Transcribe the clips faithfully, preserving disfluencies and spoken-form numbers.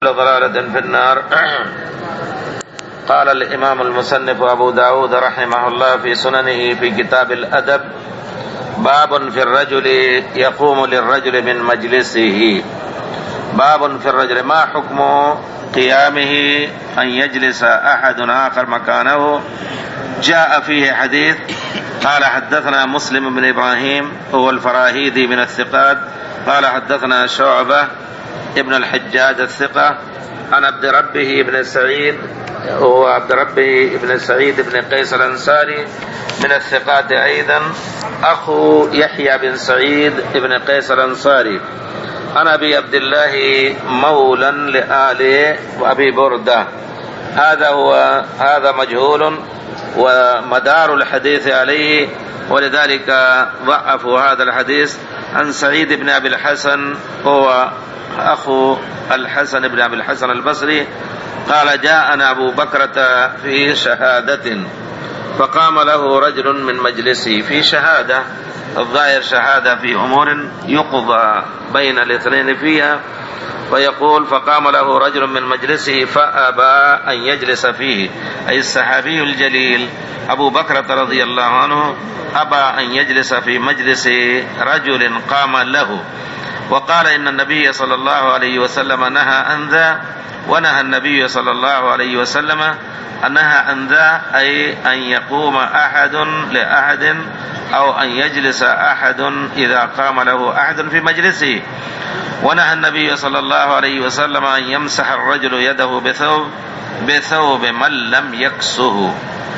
ضلالة في النار. قال الإمام المصنف أبو داود رحمه الله في سننه في كتاب الأدب: باب في الرجل يقوم للرجل من مجلسه. باب في الرجل، ما حكم قيامه أن يجلس أحد آخر مكانه؟ جاء فيه حديث. قال حدثنا مسلم بن إبراهيم هو الفراهيدي من الثقات، قال حدثنا شعبة ابن الحجاج الثقة عن عبد ربه بن سعيد، هو عبد ربه بن سعيد بن قيس الأنصاري من الثقات أيضا، أخو يحيى بن سعيد بن قيس الأنصاري، عن أبي عبد الله مولا لآل وأبي بردة. هذا هو هذا مجهول ومدار الحديث عليه، ولذلك ضعفوا هذا الحديث. عن سعيد بن أبي الحسن هو أخو الحسن بن أبي الحسن البصري، قال: جاءنا أبو بكرة في شهادة فقام له رجل من مجلسه. في شهادة الظاهر شهادة في أمور يقضى بين الاثنين فيها، ويقول: فقام له رجل من مجلسه فأبى أن يجلس فيه، أي الصحابي الجليل أبو بكرة رضي الله عنه أبى أن يجلس في مجلس رجل قام له، وقال: إن النبي صلى الله عليه وسلم نهى عن ذا، ونهى النبي صلى الله عليه وسلم نهى عن ذا، أي أن يقوم أحد لأحد أو أن يجلس أحد إذا قام له أحد في مجلسه. ونهى النبي صلى الله عليه وسلم أن يمسح الرجل يده بثوب بثوب من لم يكسه،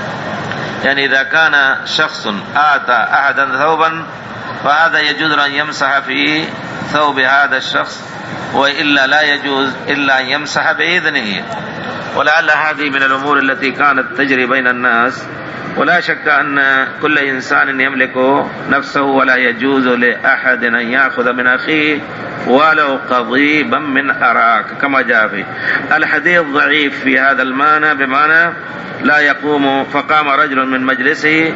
يعني إذا كان شخص آتى أحدا ثوبا فهذا يجوز أن يمسح في ثوب هذا الشخص، وإلا لا يجوز إلا أن يمسح بإذنه. ولعل هذه من الأمور التي كانت تجري بين الناس، ولا شك أن كل إنسان يملك نفسه، ولا يجوز لأحد أن يأخذ من أخيه ولو قضيبا من أراك، كما جاء في الحديث. ضعيف في هذا المعنى، بمعنى لا يقوم. فقام رجل من مجلسه،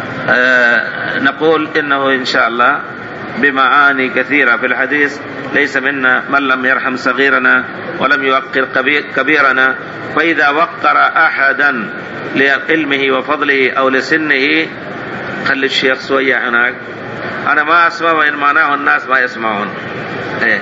آه نقول إنه إن شاء الله بمعاني كثيرة في الحديث. ليس منا من لم يرحم صغيرنا ولم يوقر كبيرنا، فإذا وقر أحدا لعلمه وفضله أو لسنه، خلي الشيخ سوية هناك، أنا ما أسمع وإن معناه الناس ما يسمعون. إيه.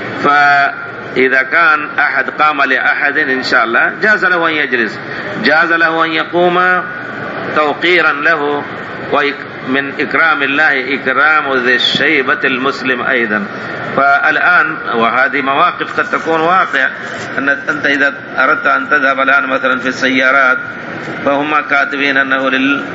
فإذا كان أحد قام لأحد إن شاء الله جاز له أن يجلس، جاز له أن يقوم توقيرا له، ومن إكرام الله إكرام ذي الشيبة المسلم أيضا. فالآن وهذه مواقف قد تكون واقع، أن أنت إذا أردت أن تذهب الآن مثلا في السيارات فهم كاتبين أنه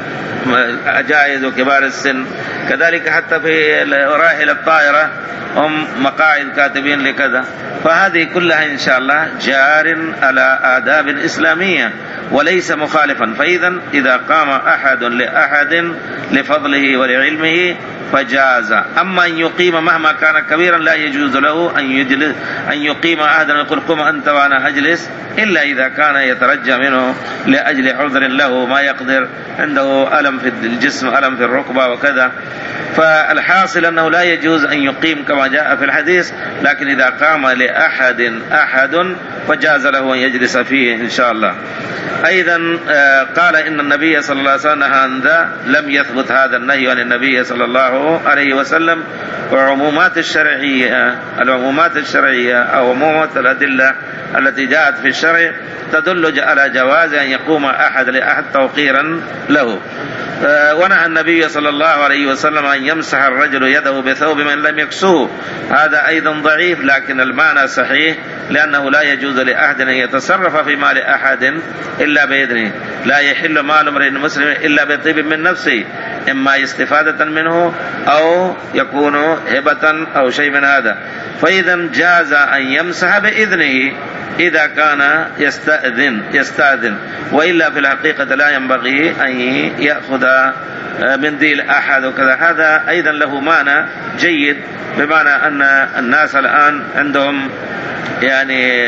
للأجائز وكبار السن، كذلك حتى في راحل الطائرة هم مقاعد كاتبين لكذا. فهذه كلها إن شاء الله جار على آداب إسلامية وليس مخالفا. فإذا إذا قام أحد لأحد لفضله ولعلمه فجاز. أما أن يقيم مهما كان كبيرا لا يجوز له أن يجلس أن يقيم أحدا يقول: قم أنت وأنا أجلس، إلا إذا كان يترجى منه لأجل عذر له، ما يقدر، عنده ألم في الجسم، ألم في الركبة وكذا. فالحاصل أنه لا يجوز أن يقيم كما جاء في الحديث، لكن إذا قام لأحد أحد فجاز له أن يجلس فيه إن شاء الله. أيضا قال: إن النبي صلى الله عليه وسلم نهى عن ذا، لم يثبت هذا النهي عن النبي صلى الله عليه وسلم. وعمومات الشرعية العمومات الشرعية أو عمومات الأدلة التي جاءت في الشرع تدل على جواز أن يقوم أحد لأحد توقيرا له. ونهى النبي صلى الله عليه وسلم أن يمسح الرجل يده بثوب من لم يكسه، هذا أيضا ضعيف، لكن المعنى صحيح، لأنه لا يجوز لأحد أن يتصرف في مال أحد إلا بإذنه. لا يحل مال امرئ مسلم إلا بطيب من نفسه، إما استفادة منه أو يكون هبة أو شيء من هذا. فإذا جاز أن يمسح بإذنه إذا كان يستأذن يستأذن وإلا في الحقيقة لا ينبغي أن يأخذ منديل أحد وكذا. هذا أيضا له معنى جيد، بمعنى أن الناس الآن عندهم يعني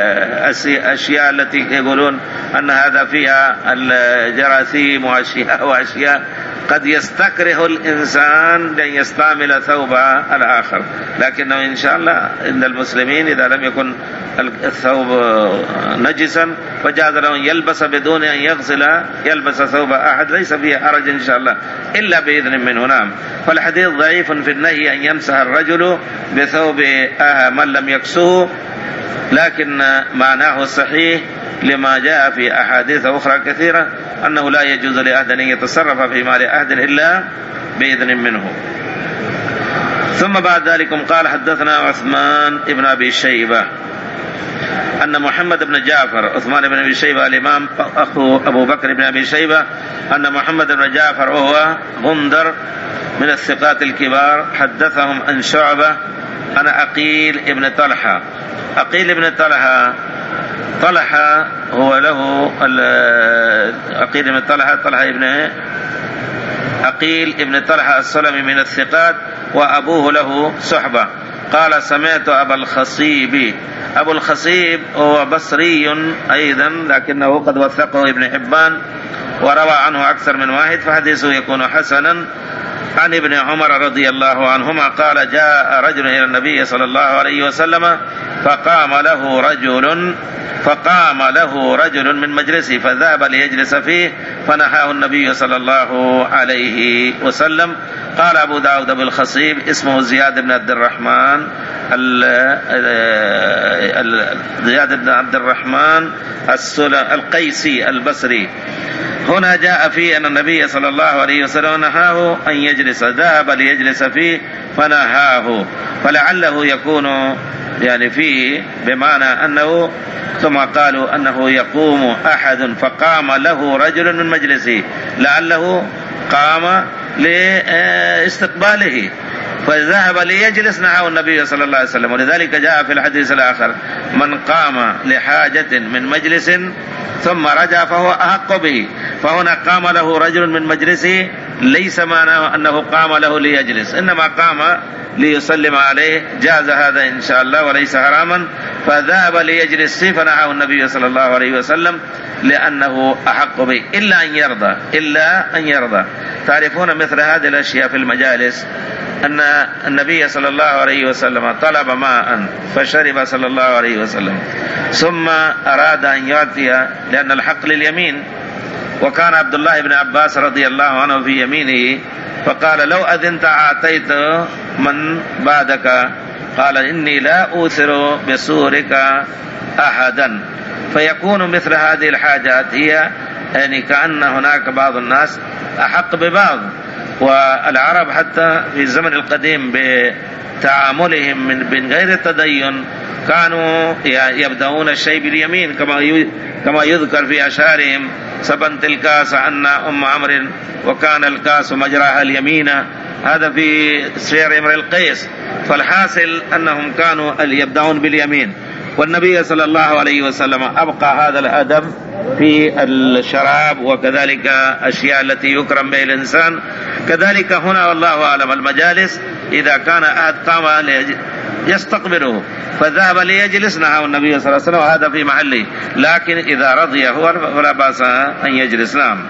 أشياء التي يقولون أن هذا فيها الجراثيم وأشياء وأشياء قد يستكره الإنسان أن يستعمل ثوب الآخر، لكنه إن شاء الله عند المسلمين إذا لم يكن الثوب نجسا فجاز له أن يلبس بدون أن يغسل، يلبس ثوب أحد ليس فيه حرج إن شاء الله إلا بإذن منه. نعم. فالحديث ضعيف في النهي أن يمسح الرجل بثوب من لم يكسه، لكن معناه الصحيح لما جاء في أحاديث أخرى كثيرة أنه لا يجوز لأحد أن يتصرف في مال أحد إلا بإذن منه. ثم بعد ذلك قال حدثنا عثمان بن أبي شيبة أن محمد بن جعفر، عثمان بن أبي شيبة الإمام أخو أبو بكر بن أبي شيبة، أن محمد بن جعفر وهو غندر من الثقات الكبار حدثهم عن شعبة أنا أقيل ابن طلحة. أقيل ابن طلحة، طلحة هو له أقيل ابن طلحة، طلحة ابن أقيل ابن طلحة السلمي من الثقات وأبوه له صحبة. قال سمعت أبا الخصيب. أبو الخصيب هو بصري أيضا لكنه قد وثقه ابن حبان وروى عنه أكثر من واحد فحديثه يكون حسنا. عن ابن عمر رضي الله عنهما قال جاء رجل إلى النبي صلى الله عليه وسلم فقام له رجل فقام له رجل من مجلسه فذهب ليجلس فيه فنهاه النبي صلى الله عليه وسلم. قال أبو داود أبو الخصيب اسمه زياد بن عبد الرحمن زياد بن عبد الرحمن القيسي البصري. هنا جاء فيه أن النبي صلى الله عليه وسلم نهاه أن يجلس، ذهب ليجلس فيه فنهاه، فلعله يكون يعني فيه بمعنى أنه ثم قالوا أنه يقوم أحد فقام له رجل من مجلسه، لعله قام لاستقباله فذهب ليجلس نهاه النبي صلى الله عليه وسلم. ولذلك جاء في الحديث الآخر من قام لحاجة من مجلس ثم رجع فهو أحق به. فهنا قام له رجل من مجلسه ليس معناه أنه قام له ليجلس، إنما قام ليسلم عليه، جاز هذا إن شاء الله وليس حراما. فذهب ليجلس فيه فنهاه النبي صلى الله عليه وسلم لأنه أحق به إلا أن يرضى، إلا أن يرضى. تعرفون مثل هذه الأشياء في المجالس أن النبي صلى الله عليه وسلم طلب ماء فشرب صلى الله عليه وسلم ثم أراد أن يعطي لأن الحق لليمين، وكان عبد الله بن عباس رضي الله عنه في يمينه فقال لو أذنت أعطيت من بعدك، قال إني لا أوثر بسورك أحدا. فيكون مثل هذه الحاجات هي يعني كأن هناك بعض الناس أحق ببعض. والعرب حتى في الزمن القديم بتعاملهم من غير التدين كانوا يبدأون الشيء باليمين كما كما يذكر في أشعارهم سبنت الكاس عن أم عمرو وكان الكاس مجراها اليمين، هذا في سير امرئ القيس. فالحاصل أنهم كانوا يبدأون باليمين، والنبي صلى الله عليه وسلم أبقى هذا الأدب في الشراب وكذلك أشياء التي يكرم به الإنسان. كذلك هنا والله أعلم المجالس إذا كان أحد قام يستقبله فذهب ليجلس نهاه النبي صلى الله عليه وسلم وهذا في محله، لكن إذا رضي هو فلا بأس أن يجلس. نعم.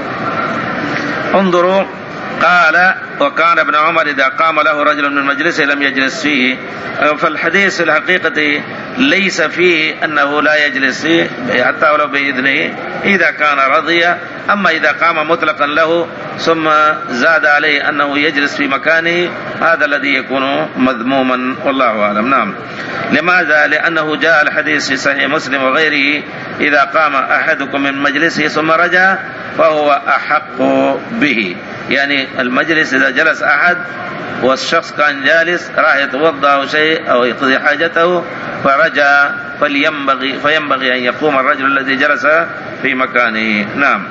انظروا قال وكان ابن عمر إذا قام له رجل من مجلسه لم يجلس فيه. فالحديث الحقيقة ليس فيه أنه لا يجلس فيه حتى ولو بإذنه إذا كان رضي. أما إذا قام مطلقا له ثم زاد عليه أنه يجلس في مكانه هذا الذي يكون مذموما والله أعلم. نعم. لماذا؟ لأنه جاء الحديث في صحيح مسلم وغيره إذا قام أحدكم من مجلسه ثم رجع فهو أحق به. يعني المجلس إذا جلس أحد والشخص كان جالس راح يتوضأ أو شيء أو يقضي حاجته فرجع فلينبغي فينبغي أن يقوم الرجل الذي جلس في مكانه. نعم.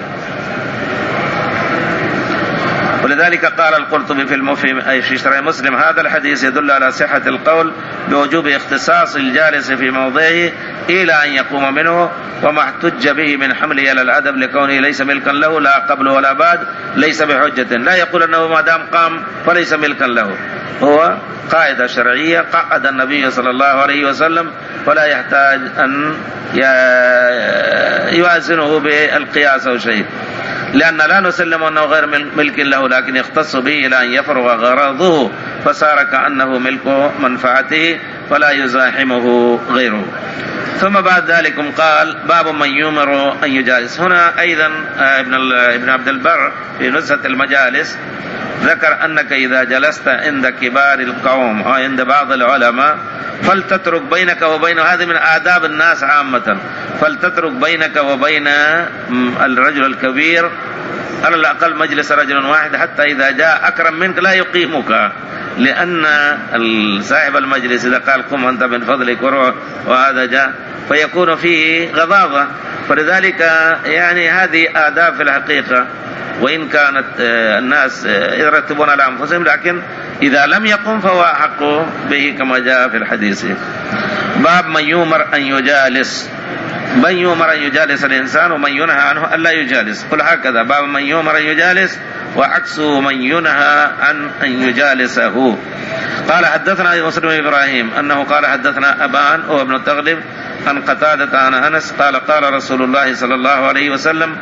ولذلك قال القرطبي في المفهم أي في شرح مسلم هذا الحديث يدل على صحة القول بوجوب اختصاص الجالس في موضعه إلى أن يقوم منه، وما احتج به من حمله على الأدب لكونه ليس ملكا له لا قبل ولا بعد ليس بحجة. لا يقول أنه ما دام قام فليس ملكا له، هو قاعدة شرعية قعد النبي صلى الله عليه وسلم ولا يحتاج أن يوازنه بالقياس أو شيء. لأن لا نسلم أنه غير ملك له، لكن يختص به إلى أن يفرغ غرضه فصار كأنه ملك منفعته فلا يزاحمه غيره. ثم بعد ذلك قال باب من يؤمر أن يجالس. هنا أيضا ابن عبد البر في نزهة المجالس ذكر أنك إذا جلست عند كبار القوم أو عند بعض العلماء فلتترك بينك وبين، هذه من آداب الناس عامة، فلتترك بينك وبين الرجل الكبير على الأقل مجلس رجل واحد، حتى إذا جاء أكرم منك لا يقيمك، لأن صاحب المجلس إذا قال قم أنت من فضلك وروح وهذا جاء فيكون فيه غضاضة. فلذلك يعني هذه آداب في الحقيقة، وإن كانت الناس يرتبون على أنفسهم، لكن إذا لم يقم فهو أحق به كما جاء في الحديث. باب من يؤمر أن يجالس، من يؤمر أن يجالس الإنسان ومن ينهى عنه ألا يجالس. قل هكذا باب من يؤمر أن يجالس وعكسه من ينهى عن أن يجالسه. قال حدثنا مسلم بن إبراهيم أنه قال حدثنا أبان هو ابن التغلب عن قتادة عن أنس قال قال رسول الله صلى الله عليه وسلم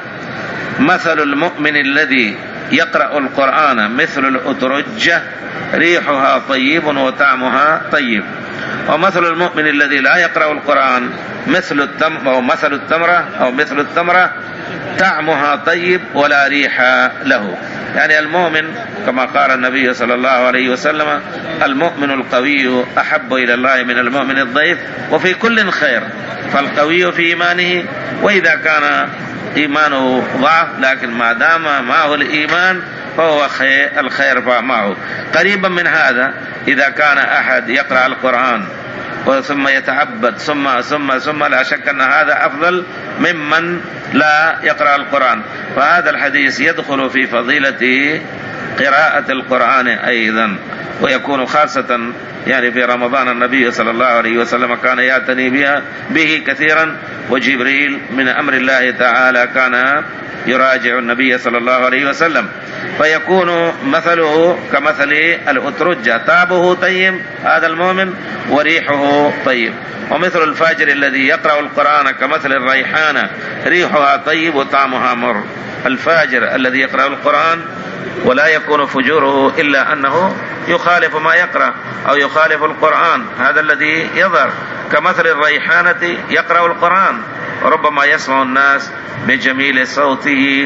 مثل المؤمن الذي يقرأ القرآن مثل الأترجة ريحها طيب وطعمها طيب، ومثل المؤمن الذي لا يقرأ القرآن مثل التم أو مثل التمرة أو مثل التمرة طعمها طيب ولا ريح له. يعني المؤمن كما قال النبي صلى الله عليه وسلم المؤمن القوي أحب إلى الله من المؤمن الضعيف وفي كل خير، فالقوي في إيمانه، وإذا كان إيمانه ضعف لكن ما دام معه الإيمان فهو خير الخير معه. قريبا من هذا إذا كان أحد يقرأ القرآن ثم يتعبد ثم ثم ثم لا شك أن هذا أفضل ممن لا يقرأ القرآن. فهذا الحديث يدخل في فضيلة قراءة القرآن أيضا، ويكون خاصة يعني في رمضان النبي صلى الله عليه وسلم كان يعتني بها به كثيرا، وجبريل من أمر الله تعالى كان يراجع النبي صلى الله عليه وسلم، فيكون مثله كمثل الأترجة طابه طيب هذا المؤمن وريحه طيب، ومثل الفاجر الذي يقرأ القرآن كمثل الريحانة ريحها طيب وطعمها مر. الفاجر الذي يقرأ القرآن ولا يكون فجوره إلا أنه يخالف ما يقرأ أو يخالف القرآن، هذا الذي يظهر. كمثل الريحانة يقرأ القرآن وربما يسمع الناس بجميل صوته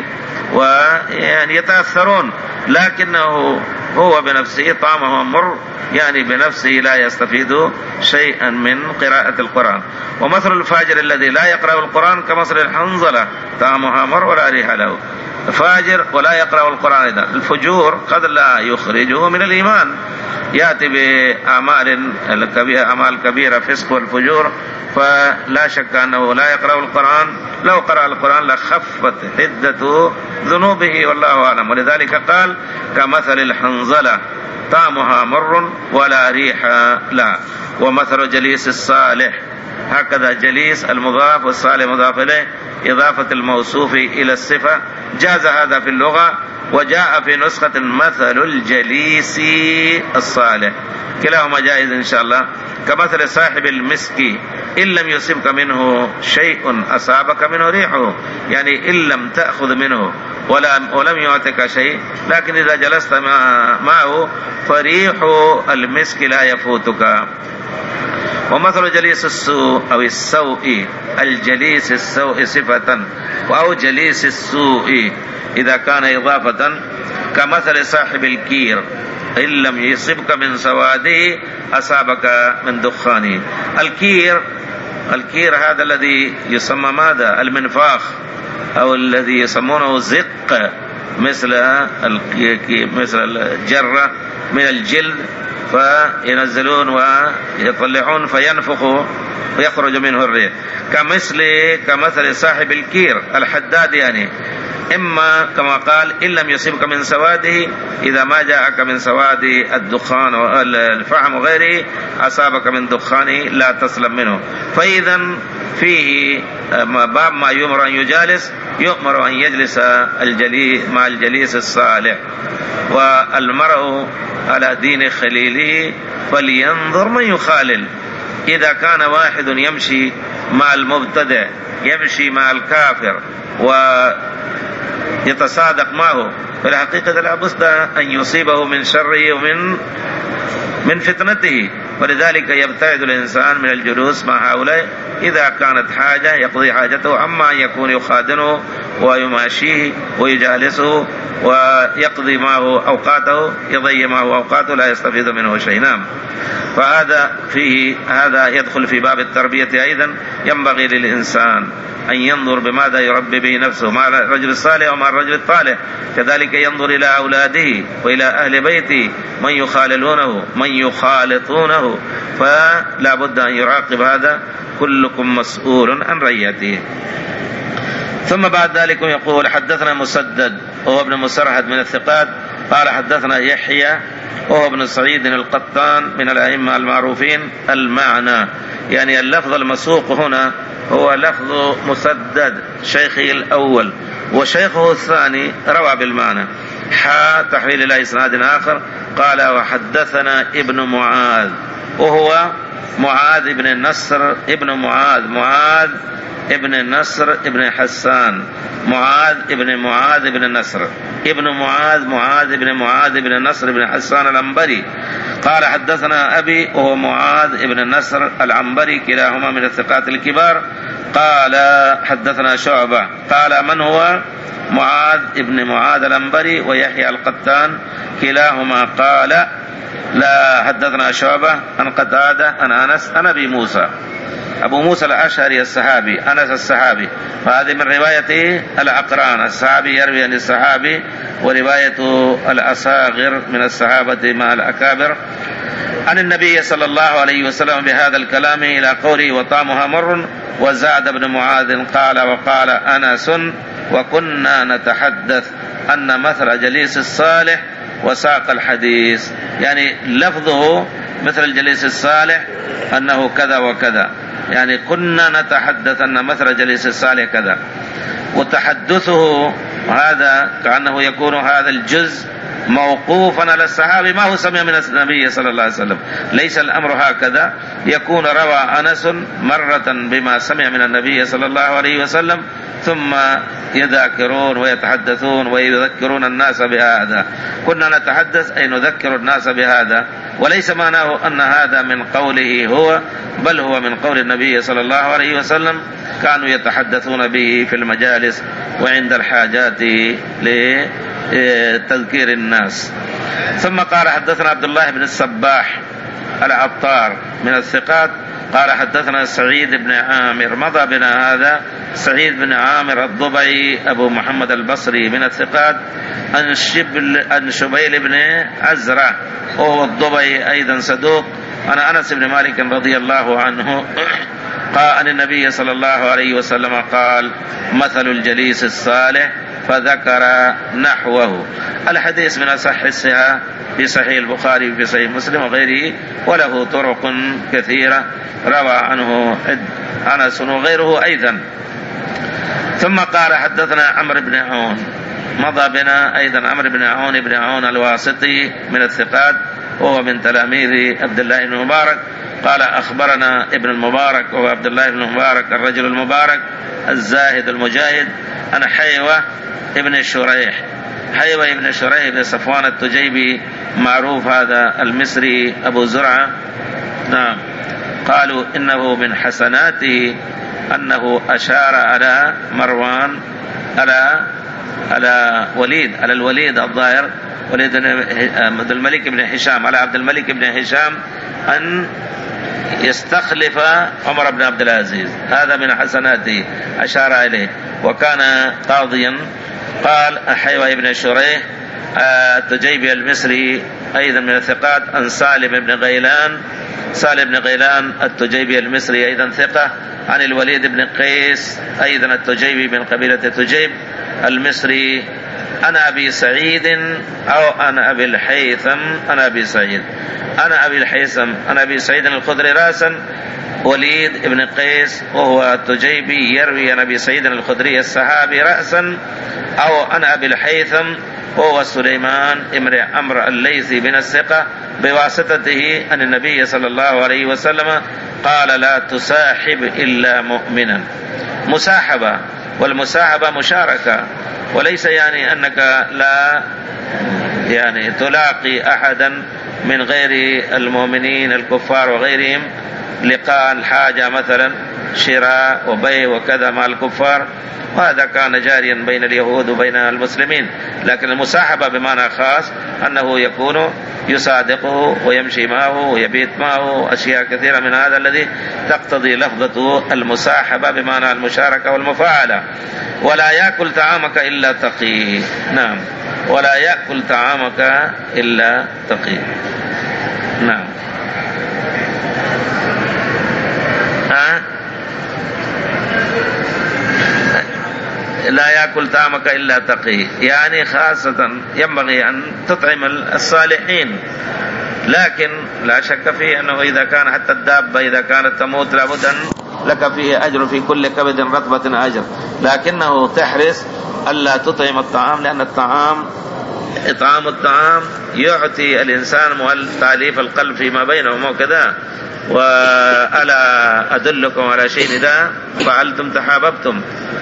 ويعني يتأثرون، لكنه هو بنفسه طعمه مر، يعني بنفسه لا يستفيد شيئا من قراءة القرآن. ومثل الفاجر الذي لا يقرأ القرآن كمثل الحنظلة طعمها مر ولا ريح له. فاجر ولا يقرأ القرآن إذا الفجور قد لا يخرجه من الإيمان، يأتي بأعمال الكبيرة أعمال كبيرة فسق والفجور، فلا شك أنه لا يقرأ القرآن، لو قرأ القرآن لخفت حدة ذنوبه والله أعلم. ولذلك قال كمثل الحنظلة طعمها مر ولا ريح لها. ومثل جليس الصالح، هكذا جليس المضاف والصالح مضاف إليه، إضافة الموصوف إلى الصفة، جاز هذا في اللغة، وجاء في نسخة مثل الجليس الصالح، كلاهما جائز إن شاء الله. كمثل صاحب المسك إن لم يصبك منه شيء أصابك منه ريحه، يعني إن لم تأخذ منه ولم يعطك شيء، لكن إذا جلست معه فريح المسك لا يفوتك. ومثل جليس السوء أو السوء، الجليس السوء صفة أو جليس السوء إذا كان إضافة، كمثل صاحب الكير إن لم يصبك من سواده أصابك من دخانه. الكير الكير هذا الذي يسمى ماذا؟ المنفاخ، أو الذي يسمونه زق، مثل مثل الجرة من الجلد، فينزلون ويطلعون فينفخ ويخرج منه الريح. كمثل كمثل صاحب الكير الحداد، يعني إما كما قال إن لم يصبك من سواده، إذا ما جاءك من سواد الدخان والفحم وغيره أصابك من دخانه لا تسلم منه. فإذا فيه باب ما يؤمر أن يجالس، يؤمر أن يجلس الجليس مع الجليس الصالح. والمرء على دين خليله فلينظر من يخالل. إذا كان واحد يمشي مع المبتدع، يمشي مع الكافر، يتصادق معه، في الحقيقة لا بد أن يصيبه من شره ومن من فتنته، ولذلك يبتعد الإنسان من الجلوس مع هؤلاء إذا كانت حاجة يقضي حاجته، أما أن يكون يخادنه ويماشيه ويجالسه ويقضي معه أوقاته، يضيع معه أوقاته لا يستفيد منه شيء. نعم. فهذا فيه هذا يدخل في باب التربية أيضا. ينبغي للإنسان أن ينظر بماذا يربي به نفسه مع الرجل الصالح ومع الرجل الطالح، كذلك ينظر إلى أولاده وإلى أهل بيته من يخاللونه من يخالطونه، فلا بد أن يراقب هذا. كلكم مسؤول عن رعيته. ثم بعد ذلك يقول: حدثنا مسدد وهو ابن مسرهد من الثقات قال حدثنا يحيى وهو ابن سعيد القطان من الأئمة المعروفين. المعنى يعني اللفظ المسوق هنا هو لفظ مسدد شيخه الأول، وشيخه الثاني روى بالمعنى. حا تحويل إلى إسناد آخر قال: وحدثنا ابن معاذ وهو معاذ ابن النصر ابن معاذ معاذ ابن النصر ابن حسان معاذ ابن معاذ ابن النصر ابن معاذ معاذ ابن معاذ ابن النصر ابن حسان العنبري قال: حدثنا أبي وهو معاذ ابن النصر العنبري كلاهما من الثقات الكبار. قال: حدثنا شعبة. قال: من هو؟ معاذ ابن معاذ العنبري ويحيى القطان كلاهما قال: لا حدثنا شعبة عن قتادة عن أنس عن أبي موسى. أبو موسى الأشعري الصحابي، أنس الصحابي، فهذه من رواية الأقران، الصحابي يروي عن الصحابي، ورواية الأصاغر من الصحابة مع الأكابر عن النبي صلى الله عليه وسلم بهذا الكلام إلى قوله: وطعمها مر. وزاد ابن معاذ قال: وقال أنس: وكنا نتحدث أن مثل جليس الصالح وساق الحديث، يعني لفظه مثل الجليس الصالح أنه كذا وكذا، يعني كنا نتحدث أن مثل جليس الصالح كذا. وتحدثه هذا كأنه يكون هذا الجزء موقوفا على الصحابي، ما هو سمع من النبي صلى الله عليه وسلم، ليس الأمر هكذا. يكون روى أنس مرة بما سمع من النبي صلى الله عليه وسلم ثم يذاكرون ويتحدثون ويذكرون الناس بهذا. كنا نتحدث أي نذكر الناس بهذا، وليس معناه أن هذا من قوله هو، بل هو من قول النبي صلى الله عليه وسلم، كانوا يتحدثون به في المجالس وعند الحاجات لتذكير الناس. ثم قال: حدثنا عبد الله بن الصباح العطار من الثقات قال: حدثنا سعيد بن عامر. مضى بنا هذا سعيد بن عامر الضبعي أبو محمد البصري من الثقات عن شبل عن شبيل بن عزرة وهو الضبعي أيضا صدوق عن أنس بن مالك رضي الله عنه قال عن النبي صلى الله عليه وسلم قال: مثل الجليس الصالح، فذكر نحوه. الحديث من أصح الصحاح في صحيح البخاري وفي صحيح مسلم وغيره، وله طرق كثيرة روى عنه أنس وغيره أيضا. ثم قال: حدثنا عمرو بن عون. مضى بنا أيضا عمرو بن عون بن عون الواسطي من الثقات وهو من تلاميذ عبد الله بن المبارك. قال: أخبرنا ابن المبارك وهو عبد الله بن المبارك الرجل المبارك الزاهد المجاهد عن حيوة ابن شريح. حيوة ابن شريح بن صفوان التجيبي معروف هذا المصري أبو زرعة. نعم. قالوا إنه من حسناته أنه أشار على مروان على على وليد على الوليد الظاهر وليد عبد الملك بن هشام على عبد الملك بن هشام أن يستخلف عمر بن عبد العزيز، هذا من حسناته أشار إليه، وكان قاضيا. قال: حيوة ابن شريح التجيبي المصري أيضا من الثقات عن سالم بن غيلان سالم بن غيلان التجيبي المصري أيضا ثقة عن الوليد بن قيس أيضا التجيبي من قبيلة التجيب المصري أنا أبي سعيد أو أنا أبي الحيثم أنا أبي سعيد أنا أبي الحيثم أنا أبي سعيد الخدري رأسا وليد بن قيس وهو التجيبي يروي عن أبي سعيد الخدري الصحابي رأسا، أو أنا أبي الحيثم وهو سليمان بن عمرو الليثي بن الثقة بواسطته أن النبي صلى الله عليه وسلم قال: لا تصاحب إلا مؤمنا. مساحبة، والمساحبة مشاركة، وليس يعني أنك لا يعني تلاقي أحدا من غير المؤمنين الكفار وغيرهم لقاء الحاجة مثلا شراء وبيع وكذا مع الكفار، وهذا كان جاريا بين اليهود وبين المسلمين. لكن المصاحبة بمعنى خاص أنه يكون يصادقه ويمشي معه ويبيت معه، أشياء كثيرة من هذا الذي تقتضي لفظة المصاحبة بمعنى المشاركة والمفاعلة. ولا يأكل طعامك إلا تقي. نعم، ولا يأكل طعامك إلا تقي. نعم. ها؟ لا يأكل طعامك إلا تقي، يعني خاصة ينبغي أن تطعم الصالحين، لكن لا شك فيه أنه إذا كان حتى الدابة إذا كانت تموت لابد أن لك فيه أجر، في كل كبد رطبة أجر، لكنه تحرص ألا تطعم الطعام، لأن الطعام إطعام الطعام يعطي الإنسان تأليف القلب فيما بينهم وكذا. وألا أدلكم على شيء إذا فعلتم تحاببتم،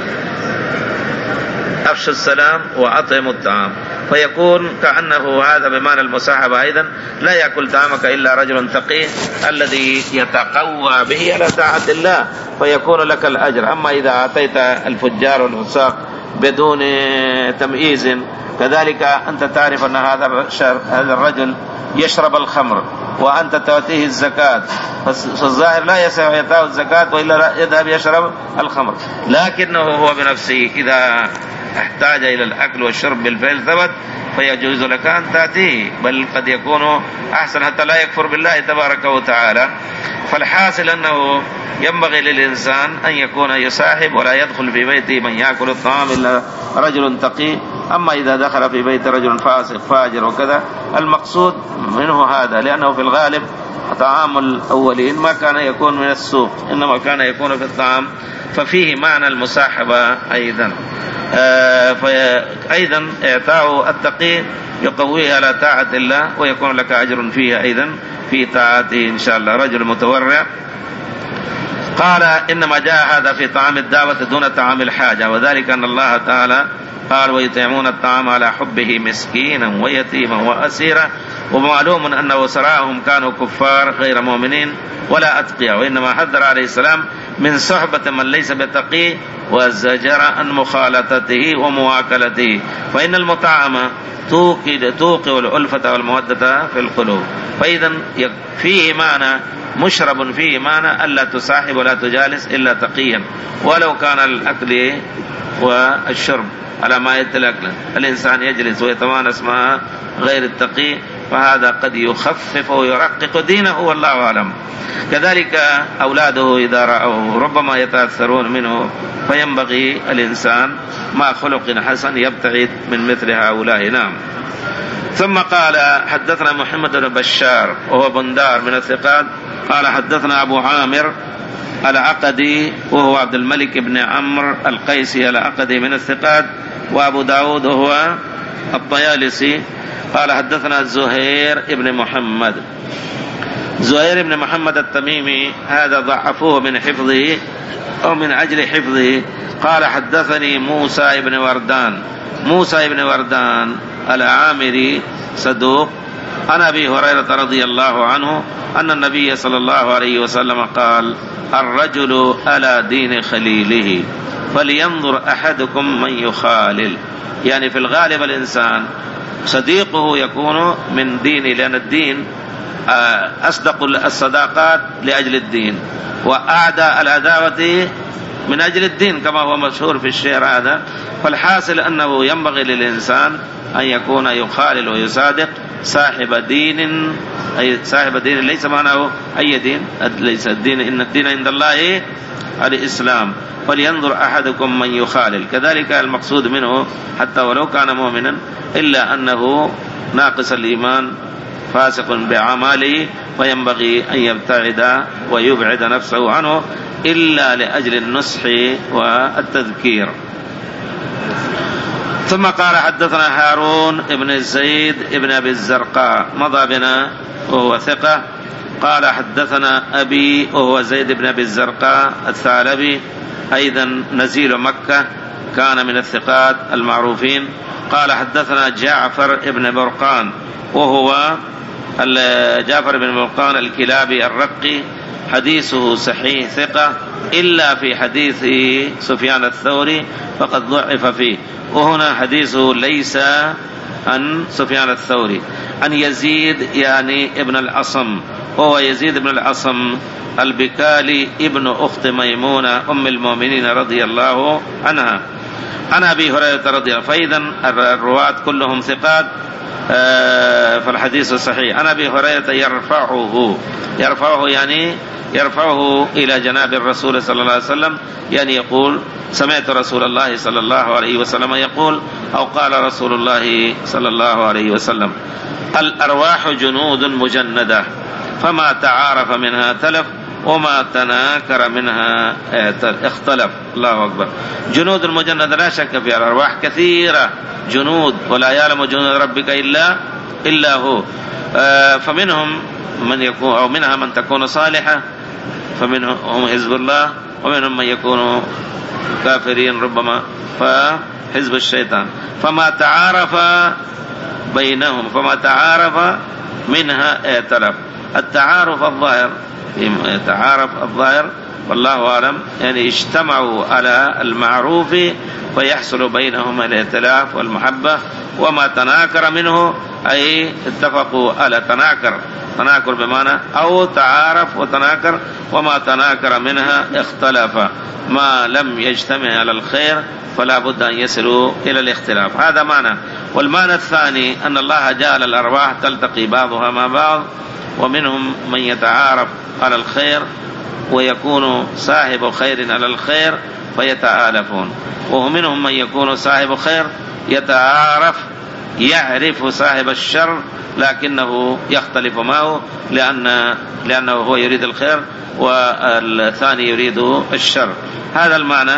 أفشوا السلام وأطعموا الطعام. فيكون كأنه هذا بمعنى المصاحبة أيضا. لا يأكل طعامك إلا رجل تقي الذي يتقوى به على طاعة الله، فيكون لك الأجر. أما إذا أعطيت الفجار والفساق بدون تمييز، كذلك أنت تعرف أن هذا هذا الرجل يشرب الخمر وأنت تعطيه الزكاة، فالظاهر لا يسع يعطيه الزكاة وإلا يذهب يشرب الخمر، لكنه هو بنفسه إذا احتاج إلى الأكل والشرب بالفعل ثبت فيجوز لك أن تأتيه، بل قد يكون أحسن حتى لا يكفر بالله تبارك وتعالى. فالحاصل أنه ينبغي للإنسان أن يكون يصاحب ولا يدخل في بيته من يأكل الطعام إلا رجل تقي. أما إذا دخل في بيت رجل فاسق فاجر وكذا، المقصود منه هذا، لأنه في الغالب طعام الأولين ما كان يكون من السوق، إنما كان يكون في الطعام، ففيه معنى المصاحبة أيضا. آه فأيضا إعطاء التقي يقويه على طاعة الله ويكون لك أجر فيه أيضا في طاعته إن شاء الله. رجل متورع. قال إنما جاء هذا في طعام الدعوة دون طعام الحاجة، وذلك أن الله تعالى قال ويطعمون الطعام على حبه مسكينا ويتيما وأسيرا. ومعلوم أن وسراءهم كانوا كفار غير مؤمنين ولا أتقياء، وإنما حذر عليه السلام من صحبة من ليس بتقي والزجر عن مخالطته ومواكلته، فإن المطعم توقع الألفة والمودة في القلوب. فإذا فيه معنى مشرب، فيه معنى ألا تصاحب ولا تجالس إلا تقيا، ولو كان الأكل والشرب على ما يتلأكل الإنسان يجلس ويتوانس مع غير التقي، فهذا قد يخفف ويرقق دينه والله أعلم. كذلك أولاده إذا رأوه ربما يتأثرون منه، فينبغي الإنسان مع خلق حسن يبتعد من مثل هؤلاء. نعم. ثم قال حدثنا محمد بن بشار وهو بندار من الثقات قال حدثنا أبو عامر العقدي وهو عبد الملك بن عمرو القيسي العقدي من الثقات، وأبو داود وهو الطيالسي قال حدثنا زهير بن محمد. زهير بن محمد التميمي هذا ضعفوه من حفظه أو من أجل حفظه. قال حدثني موسى بن وردان. موسى بن وردان العامري صدوق. عن أبي هريرة رضي الله عنه أن النبي صلى الله عليه وسلم قال الرجل على دين خليله فلينظر أحدكم من يخالل. يعني في الغالب الإنسان صديقه يكون من دينه، لأن الدين أصدق الصداقات لأجل الدين، وأعدى العداوة من أجل الدين كما هو مشهور في الشعر هذا. فالحاصل أنه ينبغي للإنسان أن يكون يخالل ويصادق صاحب دين، أي صاحب دين ليس معناه أي دين، ليس الدين إن الدين عند الله الإسلام، فلينظر أحدكم من يخالل. كذلك المقصود منه حتى ولو كان مؤمنا إلا أنه ناقص الإيمان فاسق بأعماله، فينبغي أن يبتعد ويبعد نفسه عنه إلا لأجل النصح والتذكير. ثم قال حدثنا هارون ابن زيد ابن أبي الزرقاء مضى بنا وهو ثقة. قال حدثنا أبي وهو زيد بن أبي الزرقاء الثعلبي أيضا نزيل مكة كان من الثقات المعروفين. قال حدثنا جعفر بن برقان وهو جعفر بن برقان الكلابي الرقي، حديثه صحيح ثقة إلا في حديث سفيان الثوري فقد ضعف فيه، وهنا حديثه ليس عن سفيان الثوري، عن يزيد يعني ابن الأصم، وهو يزيد بن الأصم البكالي ابن أخت ميمونة أم المؤمنين رضي الله عنها، عن أبي هريرة رضي الله. فإذا الرواة كلهم ثقات فالحديث صحيح. عن أبي هريرة يرفعه يرفعه يعني يرفعه إلى جناب الرسول صلى الله عليه وسلم، يعني يقول سمعت رسول الله صلى الله عليه وسلم يقول، أو قال رسول الله صلى الله عليه وسلم: الأرواح جنود مجندة فما تعارف منها تلف وما تناكر منها اختلف. الله أكبر. جنود المجندة لا شك فيها، الأرواح كثيرة جنود ولا يعلم جنود ربك إلا إلا هو. فمنهم من يكون أو منها من تكون صالحة فمنهم حزب الله، ومنهم من يكون كافرين ربما فحزب الشيطان. فما تعارف بينهم فما تعارف منها ائتلف. التعارف الظاهر تعارف الظاهر والله أعلم، يعني اجتمعوا على المعروف فيحصل بينهم الائتلاف والمحبة. وما تناكر منه أي اتفقوا على تناكر، تناكر بمعنى أو تعارف وتناكر، وما تناكر منها اختلف. ما لم يجتمع على الخير فلا بد أن يصلوا إلى الاختلاف، هذا معنى. والمعنى الثاني أن الله جعل الأرواح تلتقي بعضها مع بعض، ومنهم من يتعارف على الخير ويكون صاحب خير على الخير فيتآلفون، ومنهم من يكون صاحب خير يتعارف يعرف صاحب الشر لكنه يختلف معه لأن لأنه هو يريد الخير والثاني يريد الشر. هذا المعنى،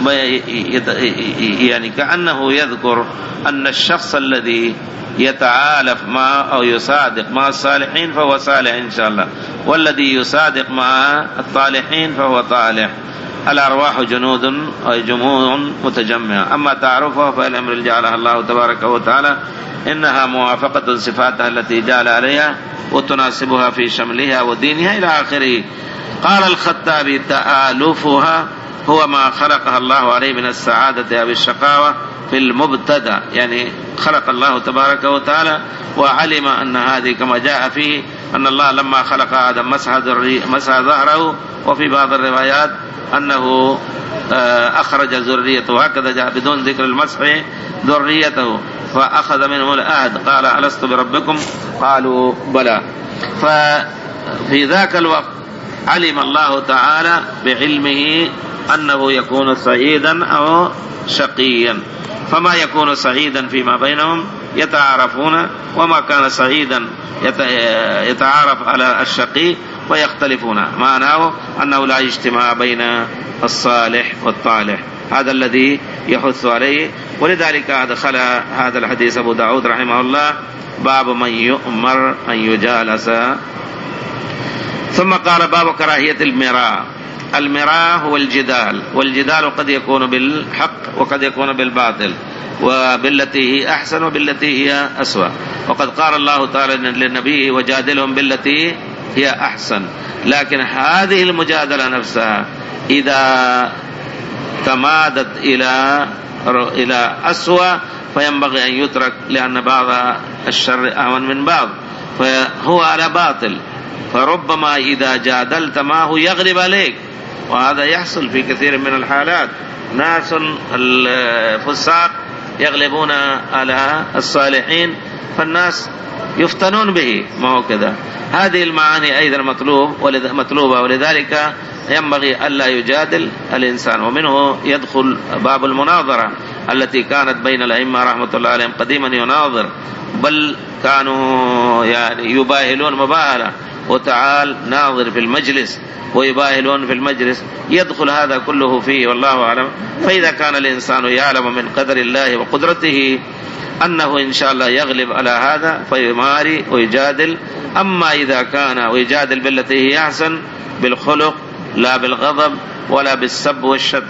يعني كأنه يذكر أن الشخص الذي يتعالف مع أو يصادق مع الصالحين فهو صالح إن شاء الله، والذي يصادق مع الطالحين فهو طالح. الأرواح جنود أي جموع متجمعة. أما تعرفها فالأمر جعلها الله تبارك وتعالى إنها موافقة صفاتها التي جعل عليها وتناسبها في شملها ودينها إلى آخره. قال الخطابي: تآلفها هو ما خلقها الله عليه من السعادة أو الشقاوة في المبتدأ، يعني خلق الله تبارك وتعالى وعلم أن هذه كما جاء فيه أن الله لما خلق آدم مسح ظهره، وفي بعض الروايات أنه أخرج ذريته، هكذا جاء بدون ذكر المسح ذريته، فأخذ منهم العهد قال ألست بربكم قالوا بلى. ففي ذاك الوقت علم الله تعالى بعلمه أنه يكون سعيدا أو شقيا، فما يكون سعيدا فيما بينهم يتعارفون، وما كان سعيدا يتعارف على الشقي ويختلفون. معناه أنه لا اجتماع بين الصالح والطالح، هذا الذي يحث عليه. ولذلك أدخل هذا الحديث أبو داود رحمه الله باب من يؤمر أن يجالس. ثم قال باب كراهية المراء. المراء هو الجدال، والجدال قد يكون بالحق وقد يكون بالباطل، وبالتي هي أحسن وبالتي هي أسوأ. وقد قال الله تعالى للنبي: وجادلهم بالتي هي أحسن. لكن هذه المجادلة نفسها إذا تمادت إلى إلى أسوأ فينبغي أن يترك، لأن بعض الشر أهون من بعض، فهو على باطل. فربما إذا جادلت معه يغلب عليك، وهذا يحصل في كثير من الحالات. ناس الفساق يغلبون على الصالحين فالناس يفتنون به، ما هو كذا. هذه المعاني أيضا مطلوب مطلوبة، ولذلك ينبغي ألا يجادل الإنسان. ومنه يدخل باب المناظرة التي كانت بين الأئمة رحمة الله عليهم قديما، يناظر، بل كانوا يعني يباهلون مباهلة، وتعال ناظر في المجلس، ويباهلون في المجلس، يدخل هذا كله فيه والله أعلم. فإذا كان الإنسان يعلم من قدر الله وقدرته أنه إن شاء الله يغلب على هذا فيماري ويجادل. أما إذا كان ويجادل بالتي هي أحسن، بالخلق لا بالغضب ولا بالسب والشتم،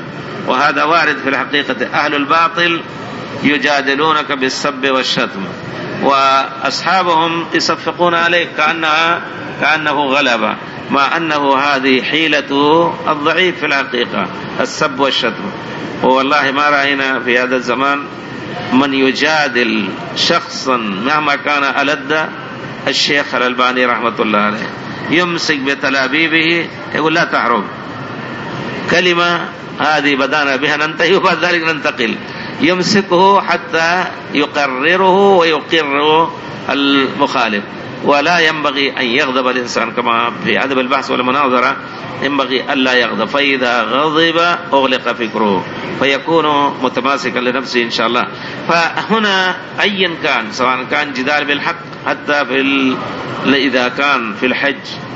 وهذا وارد في الحقيقة. أهل الباطل يجادلونك بالسب والشتم، وأصحابهم يصفقون عليك كأنها كأنه غلبة، مع أنه هذه حيلة الضعيف في الحقيقة، السب والشتم. والله ما رأينا في هذا الزمان من يجادل شخصا مهما كان ألد. الشيخ الألباني رحمة الله عليه يمسك بتلابيبه يقول لا تحرب، كلمة هذه بدأنا بها ننتهي وبعد ذلك ننتقل، يمسكه حتى يقرره ويقر المخالف. ولا ينبغي أن يغضب الإنسان كما في أدب البحث والمناظرة، ينبغي ألا يغضب، فإذا غضب أغلق فكره فيكون متماسكا لنفسه إن شاء الله. فهنا أيا كان، سواء كان جدال بالحق، حتى في ال... إذا كان في الحج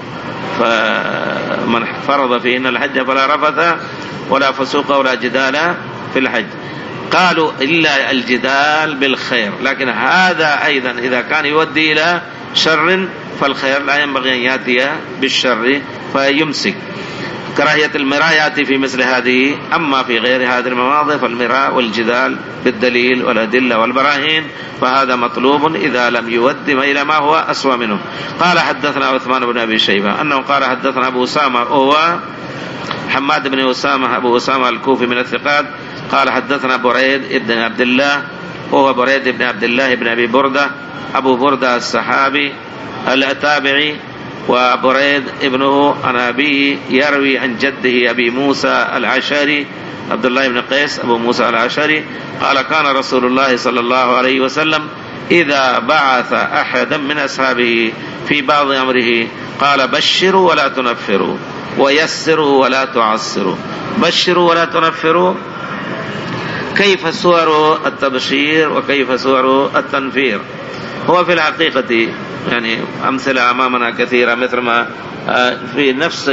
فمن فرض فيهن الحج فلا رفث ولا فسوق ولا جدال في الحج، قالوا إلا الجدال بالخير. لكن هذا أيضا إذا كان يودي إلى شر فالخير لا ينبغي أن يأتي بالشر فيمسك. كراهية المراء يأتي في مثل هذه. أما في غير هذه المواضع فالمراء والجدال بالدليل والأدلة والبراهين فهذا مطلوب إذا لم يودم إلى ما هو أسوأ منه. قال حدثنا عثمان بن أبي شيبة أنه قال حدثنا أبو أسامة هو حماد بن أسامة أبو أسامة الكوفي من الثقات قال حدثنا بريد بن عبد الله وهو بريد بن عبد الله بن أبي بردة أبو بردة الصحابي التابعي، وبريد ابنه عن أبيه يروي عن جده أبي موسى العشري عبد الله بن قيس أبو موسى العشري قال كان رسول الله صلى الله عليه وسلم إذا بعث أحدا من أصحابه في بعض أمره قال بشروا ولا تنفروا ويسروا ولا تعسروا. بشروا ولا تنفروا، كيف صور التبشير وكيف صور التنفير؟ هو في الحقيقة يعني أمثلة أمامنا كثيرة، مثل ما في نفس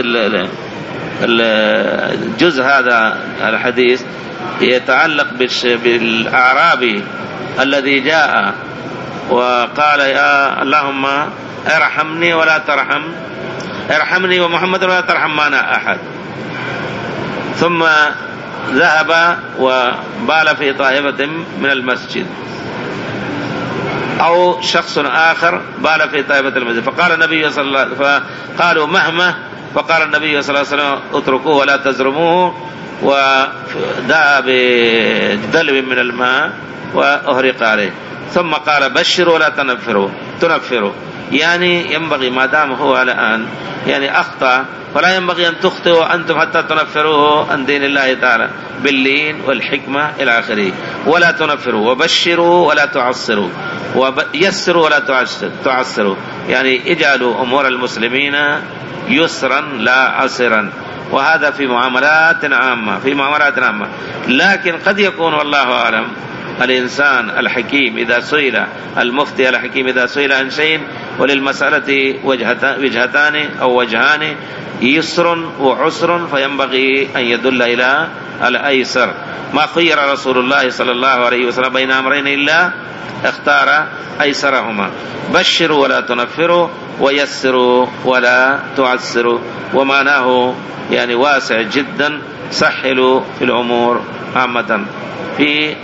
الجزء هذا الحديث يتعلق بالأعرابي الذي جاء وقال يا اللهم ارحمني ولا ترحم ارحمني ومحمد ولا ترحم معنا أحد، ثم ذهب وبال في طائفة من المسجد، أو شخص آخر بال في طائفة المسجد فقال النبي صلى الله عليه وسلم فقالوا مهما، فقال النبي صلى الله عليه وسلم اتركوه ولا تزرموه، ودعا بدلو من الماء وأهرق عليه، ثم قال بشروا ولا تنفروا تنفروا. يعني ينبغي ما دام هو الآن يعني أخطأ فلا ينبغي أن تخطئوا أنتم حتى تنفروه عن دين الله تعالى باللين والحكمة إلى آخره. ولا تنفروا وبشروا ولا تعسروا ويسروا ولا تعسروا، يعني اجعلوا أمور المسلمين يسرا لا عسرا، وهذا في معاملات عامة في معاملات عامة. لكن قد يكون والله أعلم الإنسان الحكيم إذا سئل، المفتي الحكيم إذا سئل عن شيء وللمسألة وجهتان أو وجهان يسر وعسر فينبغي أن يدل إلى الأيسر. ما خير رسول الله صلى الله عليه وسلم بين أمرين إلا اختار أيسرهما. بشروا ولا تنفروا ويسروا ولا تعسروا، ومعناه يعني واسع جدا، سهلوا في الأمور عامة، في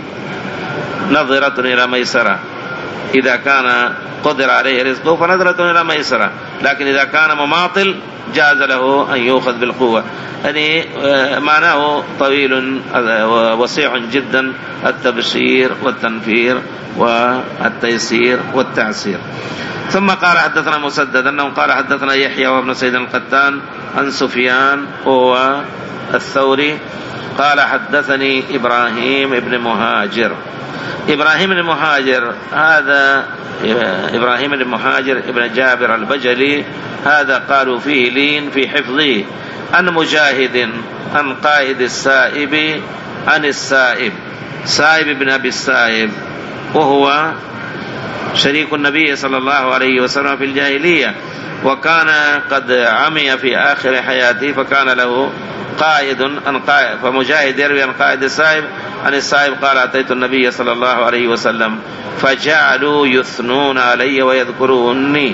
نظرة إلى ميسرة إذا كان قدر عليه رزقه فنظرة إلى ميسرة، لكن إذا كان مماطل جاز له أن يؤخذ بالقوة. يعني معناه طويل ووسيع جدا، التبشير والتنفير والتيسير والتعسير. ثم قال حدثنا مسدد أنه قال حدثنا يحيى وابن سيد القتان عن سفيان هو الثوري قال حدثني إبراهيم ابن مهاجر. إبراهيم بن مهاجر هذا إبراهيم بن مهاجر ابن جابر البجلي، هذا قالوا فيه لين في حفظه، عن مجاهد عن قائد السائب عن السائب سائب بن أبي السائب، وهو شريك النبي صلى الله عليه وسلم في الجاهلية، وكان قد عمي في آخر حياته فكان له قائد عن قائد، فمجاهد يروي عن قائد السائب عن السائب قال أتيت النبي صلى الله عليه وسلم فجعلوا يثنون علي ويذكروني،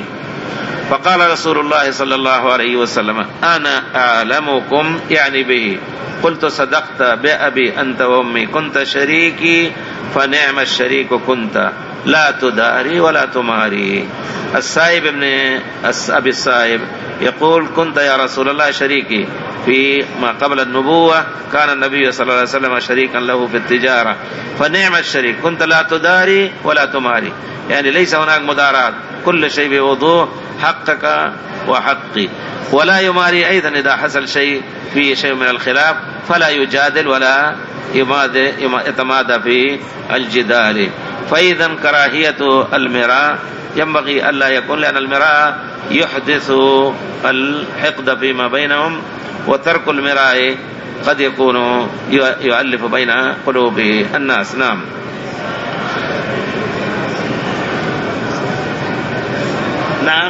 فقال رسول الله صلى الله عليه وسلم أنا أعلمكم يعني به، قلت صدقت بأبي أنت وأمي كنت شريكي فنعم الشريك كنت لا تداري ولا تماري. السائب ابن أبي السائب يقول كنت يا رسول الله شريكي في ما قبل النبوة، كان النبي صلى الله عليه وسلم شريكا له في التجارة فنعم الشريك كنت لا تداري ولا تماري، يعني ليس هناك مداراة، كل شيء بوضوح، حقك وحقي، ولا يماري أيضا إذا حصل شيء فيه شيء من الخلاف فلا يجادل ولا يتمادى في الجدال. فإذا كراهية المراء ينبغي ألا يكون، لأن المراء يحدث الحقد فيما بينهم، وترك المراء قد يكون يؤلف بين قلوب الناس. نعم. نعم.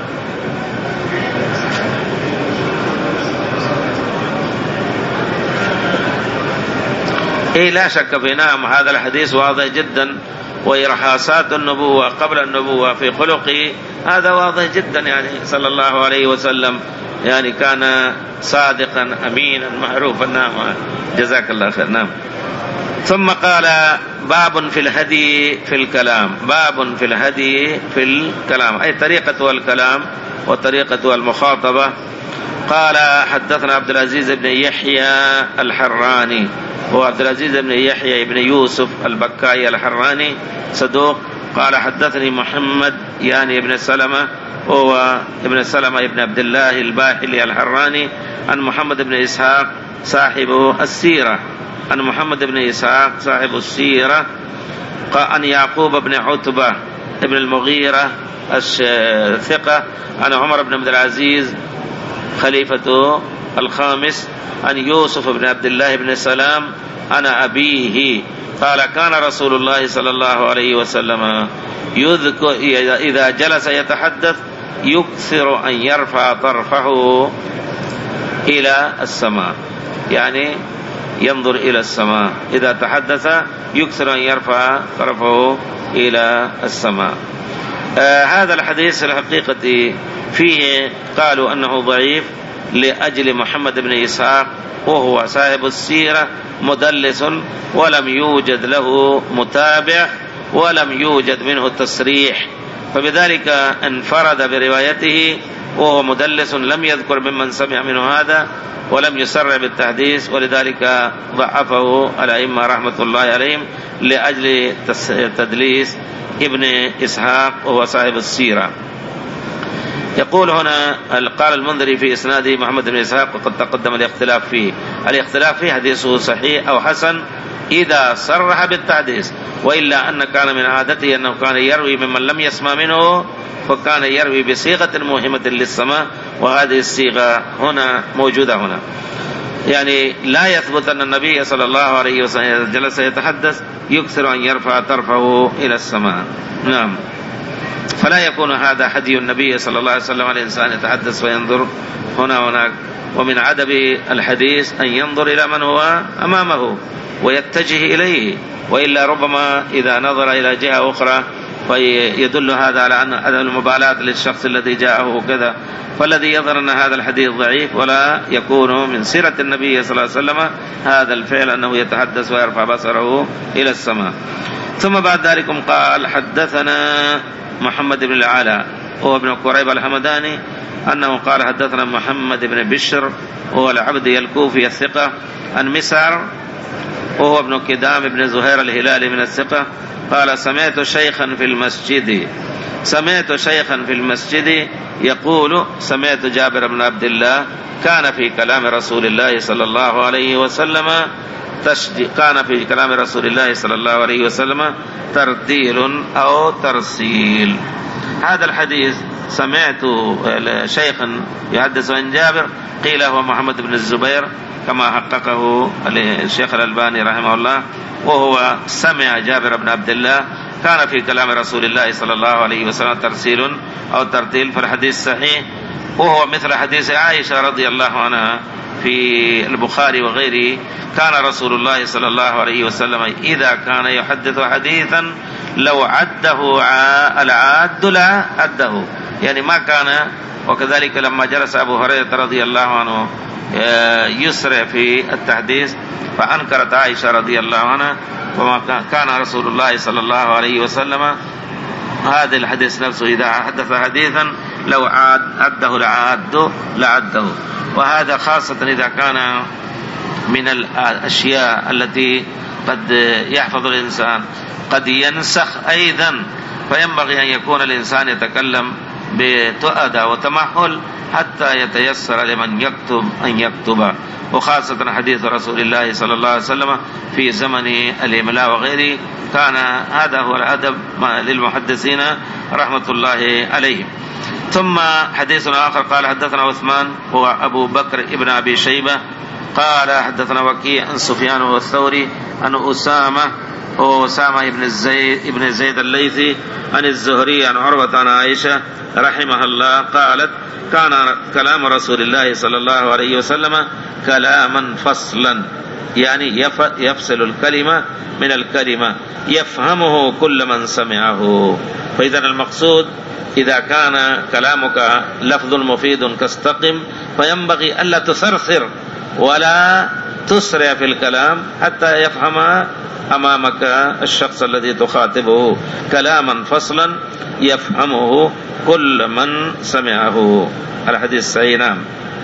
إيه لا شك في نعم، هذا الحديث واضح جدا، وإرهاصات النبوة قبل النبوة في خلقه هذا واضح جدا، يعني صلى الله عليه وسلم يعني كان صادقا أمينا معروفا. نعم جزاك الله خير. نعم. ثم قال باب في الهدي في الكلام، باب في الهدي في الكلام أي طريقة الكلام وطريقة المخاطبة. قال حدثنا عبد العزيز بن يحيى الحراني، هو عبد العزيز بن يحيى بن يوسف البكائي الحراني صدوق. قال حدثني محمد يعني ابن سلمة، هو ابن سلمة ابن عبد الله الباحلي الحراني، عن محمد بن إسحاق صاحب السيرة، عن محمد بن إسحاق صاحب السيرة، عن يعقوب بن عتبة ابن المغيرة الثقة، عن عمر بن عبد العزيز خليفة الخامس، عن يوسف بن عبد الله بن سلام عن أبيه قال كان رسول الله صلى الله عليه وسلم يذكر إذا جلس يتحدث يكثر أن يرفع طرفه إلى السماء، يعني ينظر إلى السماء، إذا تحدث يكثر أن يرفع طرفه إلى السماء. آه هذا الحديث الحقيقة فيه قالوا أنه ضعيف لأجل محمد بن إسحاق، وهو صاحب السيرة مدلس، ولم يوجد له متابع ولم يوجد منه تصريح، فبذلك انفرد بروايته وهو مدلس، لم يذكر ممن سمع منه هذا ولم يسرع بالتحديث، ولذلك ضعفه الأئمة رحمة الله عليهم لأجل تدليس ابن إسحاق وهو صاحب السيرة. يقول هنا قال المنذري في إسناده محمد بن إسحاق وقد تقدم الاختلاف فيه، الاختلاف فيه حديثه صحيح أو حسن إذا صرح بالتحديث، وإلا أن كان من عادته أنه كان يروي ممن لم يسمع منه، فكان يروي بصيغة موهمة للسماع، وهذه الصيغة هنا موجودة هنا، يعني لا يثبت أن النبي صلى الله عليه وسلم إذا جلس يتحدث يكثر أن يرفع طرفه إلى السماء. نعم. فلا يكون هذا هدي النبي صلى الله عليه وسلم على الإنسان يتحدث وينظر هنا وهناك، ومن عدم الحديث أن ينظر إلى من هو أمامه ويتجه إليه، وإلا ربما إذا نظر إلى جهة أخرى فيدل هذا على أن عدم المبالاة للشخص الذي جاءه وكذا. فالذي يظهر أن هذا الحديث ضعيف، ولا يكون من سيرة النبي صلى الله عليه وسلم هذا الفعل أنه يتحدث ويرفع بصره إلى السماء. ثم بعد ذلك قال حدثنا محمد بن العلاء هو ابن قريب الحمداني أنه قال حدثنا محمد بن بشر هو العبدي الكوفي الثقة، عن مسعر وهو ابن كدام بن زهير الهلالي من الثقة قال سمعت شيخا في المسجد سمعت شيخا في المسجد يقول سمعت جابر بن عبد الله كان في كلام رسول الله صلى الله عليه وسلم كان في كلام رسول الله صلى الله عليه وسلم ترتيل أو ترسيل. هذا الحديث سمعت شيخا يحدث عن جابر، قيل هو محمد بن الزبير كما حققه الشيخ الألباني رحمه الله، وهو سمع جابر بن عبد الله كان في كلام رسول الله صلى الله عليه وسلم ترسيل أو ترتيل، فالحديث صحيح، وهو مثل حديث عائشة رضي الله عنها في البخاري وغيره، كان رسول الله صلى الله عليه وسلم إذا كان يحدث حديثا لو عده العاد لعده، يعني ما كان. وكذلك لما جلس أبو هريرة رضي الله عنه يسرع في التحديث. فأنكرت عائشة رضي الله عنها وما كان رسول الله صلى الله عليه وسلم هذا الحديث نفسه إذا حدث حديثا لو عاد عده لعده لعده. وهذا خاصة إذا كان من الأشياء التي قد يحفظ الإنسان قد ينسخ أيضا، فينبغي أن يكون الإنسان يتكلم بتؤدى وتمحل حتى يتيسر لمن يكتب أن يكتب. وخاصة حديث رسول الله صلى الله عليه وسلم في زمن الإملاء وغيره كان هذا هو الأدب للمحدثين رحمة الله عليهم. ثم حديث آخر قال حدثنا عثمان هو أبو بكر ابن أبي شيبة قال حدثنا وكيع عن سفيان والثوري عن أسامة وأسامة ابن زيد ابن زيد الليثي عن الزهري عن عروة عن عائشة رحمها الله قالت كان كلام رسول الله صلى الله عليه وسلم كلاما فصلا، يعني يفصل الكلمة من الكلمة يفهمه كل من سمعه. فإذا المقصود إذا كان كلامك لفظ مفيد كاستقم فينبغي ألا تثرثر ولا تسرع في الكلام حتى يفهم أمامك الشخص الذي تخاطبه كلاما فصلا يفهمه كل من سمعه. الحديث صحيح. نعم.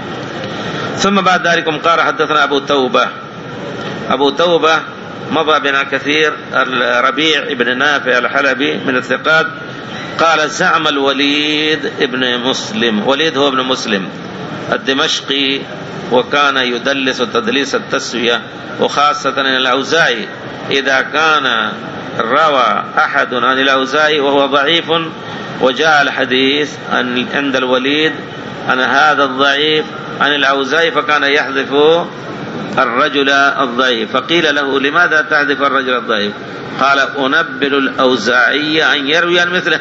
ثم بعد ذلك قال حدثنا أبو توبة أبو توبة مضى بنا كثير الربيع ابن نافع الحلبي من الثقات قال زعم الوليد ابن مسلم، وليد هو ابن مسلم الدمشقي وكان يدلس تدليس التسوية، وخاصة الأوزاعي إذا كان روى أحد عن الأوزاعي وهو ضعيف وجاء الحديث عند الوليد عن هذا الضعيف عن الأوزاعي فكان يحذف الرجل الضعيف. فقيل له لماذا تحذف الرجل الضعيف؟ قال أنبل الأوزاعي أن يروي عن مثله.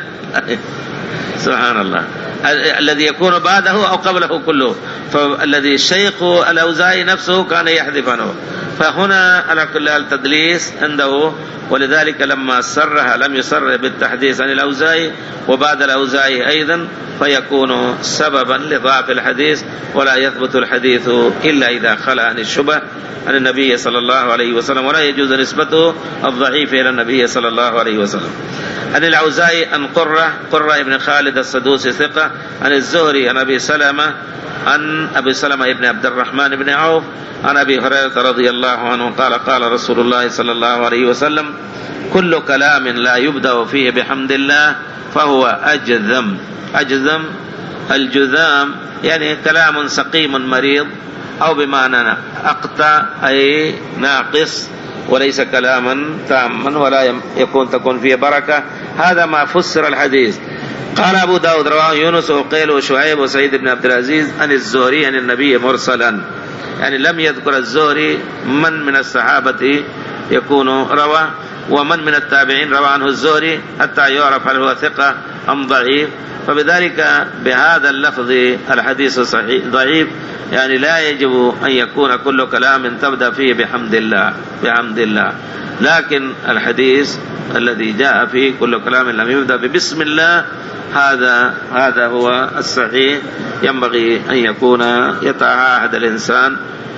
سبحان الله، الذي يكون بعده أو قبله كله. فالذي الشيخ الأوزاعي نفسه كان يحذف عنه، فهنا على كل التدليس عنده، ولذلك لما سرها لم يسر بالتحديث عن الأوزاعي وبعد الأوزاعي أيضا فيكون سببا لضعف الحديث، ولا يثبت الحديث إلا إذا خلا عن الشبه عن النبي صلى الله عليه وسلم، ولا يجوز نسبته الضعيف إلى النبي صلى الله عليه وسلم. عن الأوزاعي عن قرة قرة ابن خالد السدوسي ثقة عن الزهري عن أبي سلمة عن أبي سلمة ابن عبد الرحمن بن عوف عن أبي هريرة رضي الله عنه قال قال رسول الله صلى الله عليه وسلم كل كلام لا يبدأ فيه بحمد الله فهو أجذم. أجذم الجذام يعني كلام سقيم مريض، أو بمعنى أقطع أي ناقص، وليس كلاما تاما ولا يكون تكون فيه بركة. هذا ما فسر الحديث. قال أبو داود رواه يونس وقيل وشعيب وسعيد بن عبد العزيز عن الزهري عن النبي مرسلا، يعني لم يذكر الزهري من من الصحابة يكون روى ومن من التابعين روى عنه الزهري حتى يعرف هل هو ثقة أم ضعيف. فبذلك بهذا اللفظ الحديث صحيح ضعيف، يعني لا يجب أن يكون كل كلام تبدأ فيه بحمد الله بحمد الله، لكن الحديث الذي جاء فيه كل كلام لم يبدأ ببسم الله هذا هذا هو الصحيح. ينبغي أن يكون يتعاهد الإنسان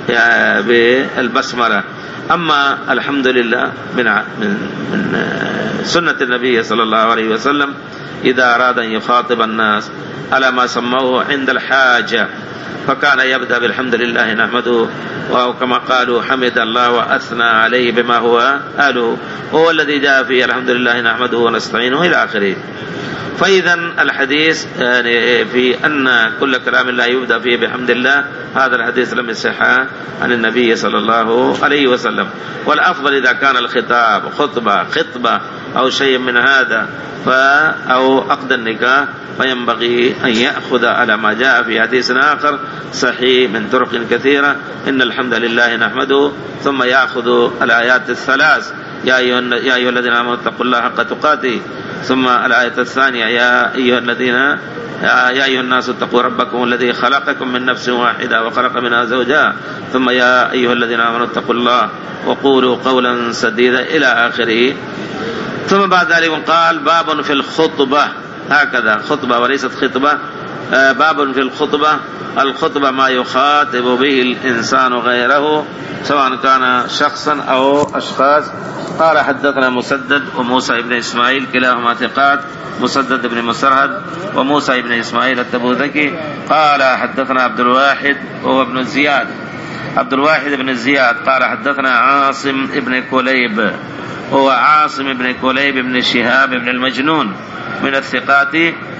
بالبسملة. أما الحمد لله من من سنة النبي صلى الله عليه وسلم إذا أراد أن يخاطب الناس على ما سموه عند الحاجة فكان يبدأ بالحمد لله نحمده، وكما قالوا حمد الله وأثنى عليه بما هو أهله، هو الذي جاء فيه الحمد لله نحمده ونستعينه إلى آخره. فإذا الحديث يعني في أن كل كلام لا يبدأ فيه بحمد الله هذا الحديث لم يصح عن النبي صلى الله عليه وسلم. والأفضل إذا كان الخطاب خطبة خطبة أو شيء من هذا أو عقد النكاح فينبغي أن يأخذ على ما جاء في حديث آخر صحيح من طرق كثيرة إن الحمد لله نحمده، ثم يأخذ الآيات الثلاث يا أيها الذين آمنوا اتقوا الله حق تقاته، ثم الآية الثانية يا أيها الذين يا أيها الناس اتقوا ربكم الذي خلقكم من نفس واحدة وخلق منها زوجها، ثم يا أيها الذين آمنوا اتقوا الله وقولوا قولا سديدا إلى آخره. ثم بعد ذلك قال باب في الخطبة، هكذا خطبة وليست خطبة، باب في الخطبة. الخطبة ما يخاطب به الإنسان غيره سواء كان شخصا أو أشخاص. قال حدثنا مسدد وموسى بن إسماعيل كلاهما ثقات، مسدد بن مسرهد وموسى بن إسماعيل التبوذكي. قال حدثنا عبد الواحد وهو ابن زياد، عبد الواحد بن زياد قال حدثنا عاصم بن كليب، هو عاصم بن كليب بن شهاب بن المجنون من الثقات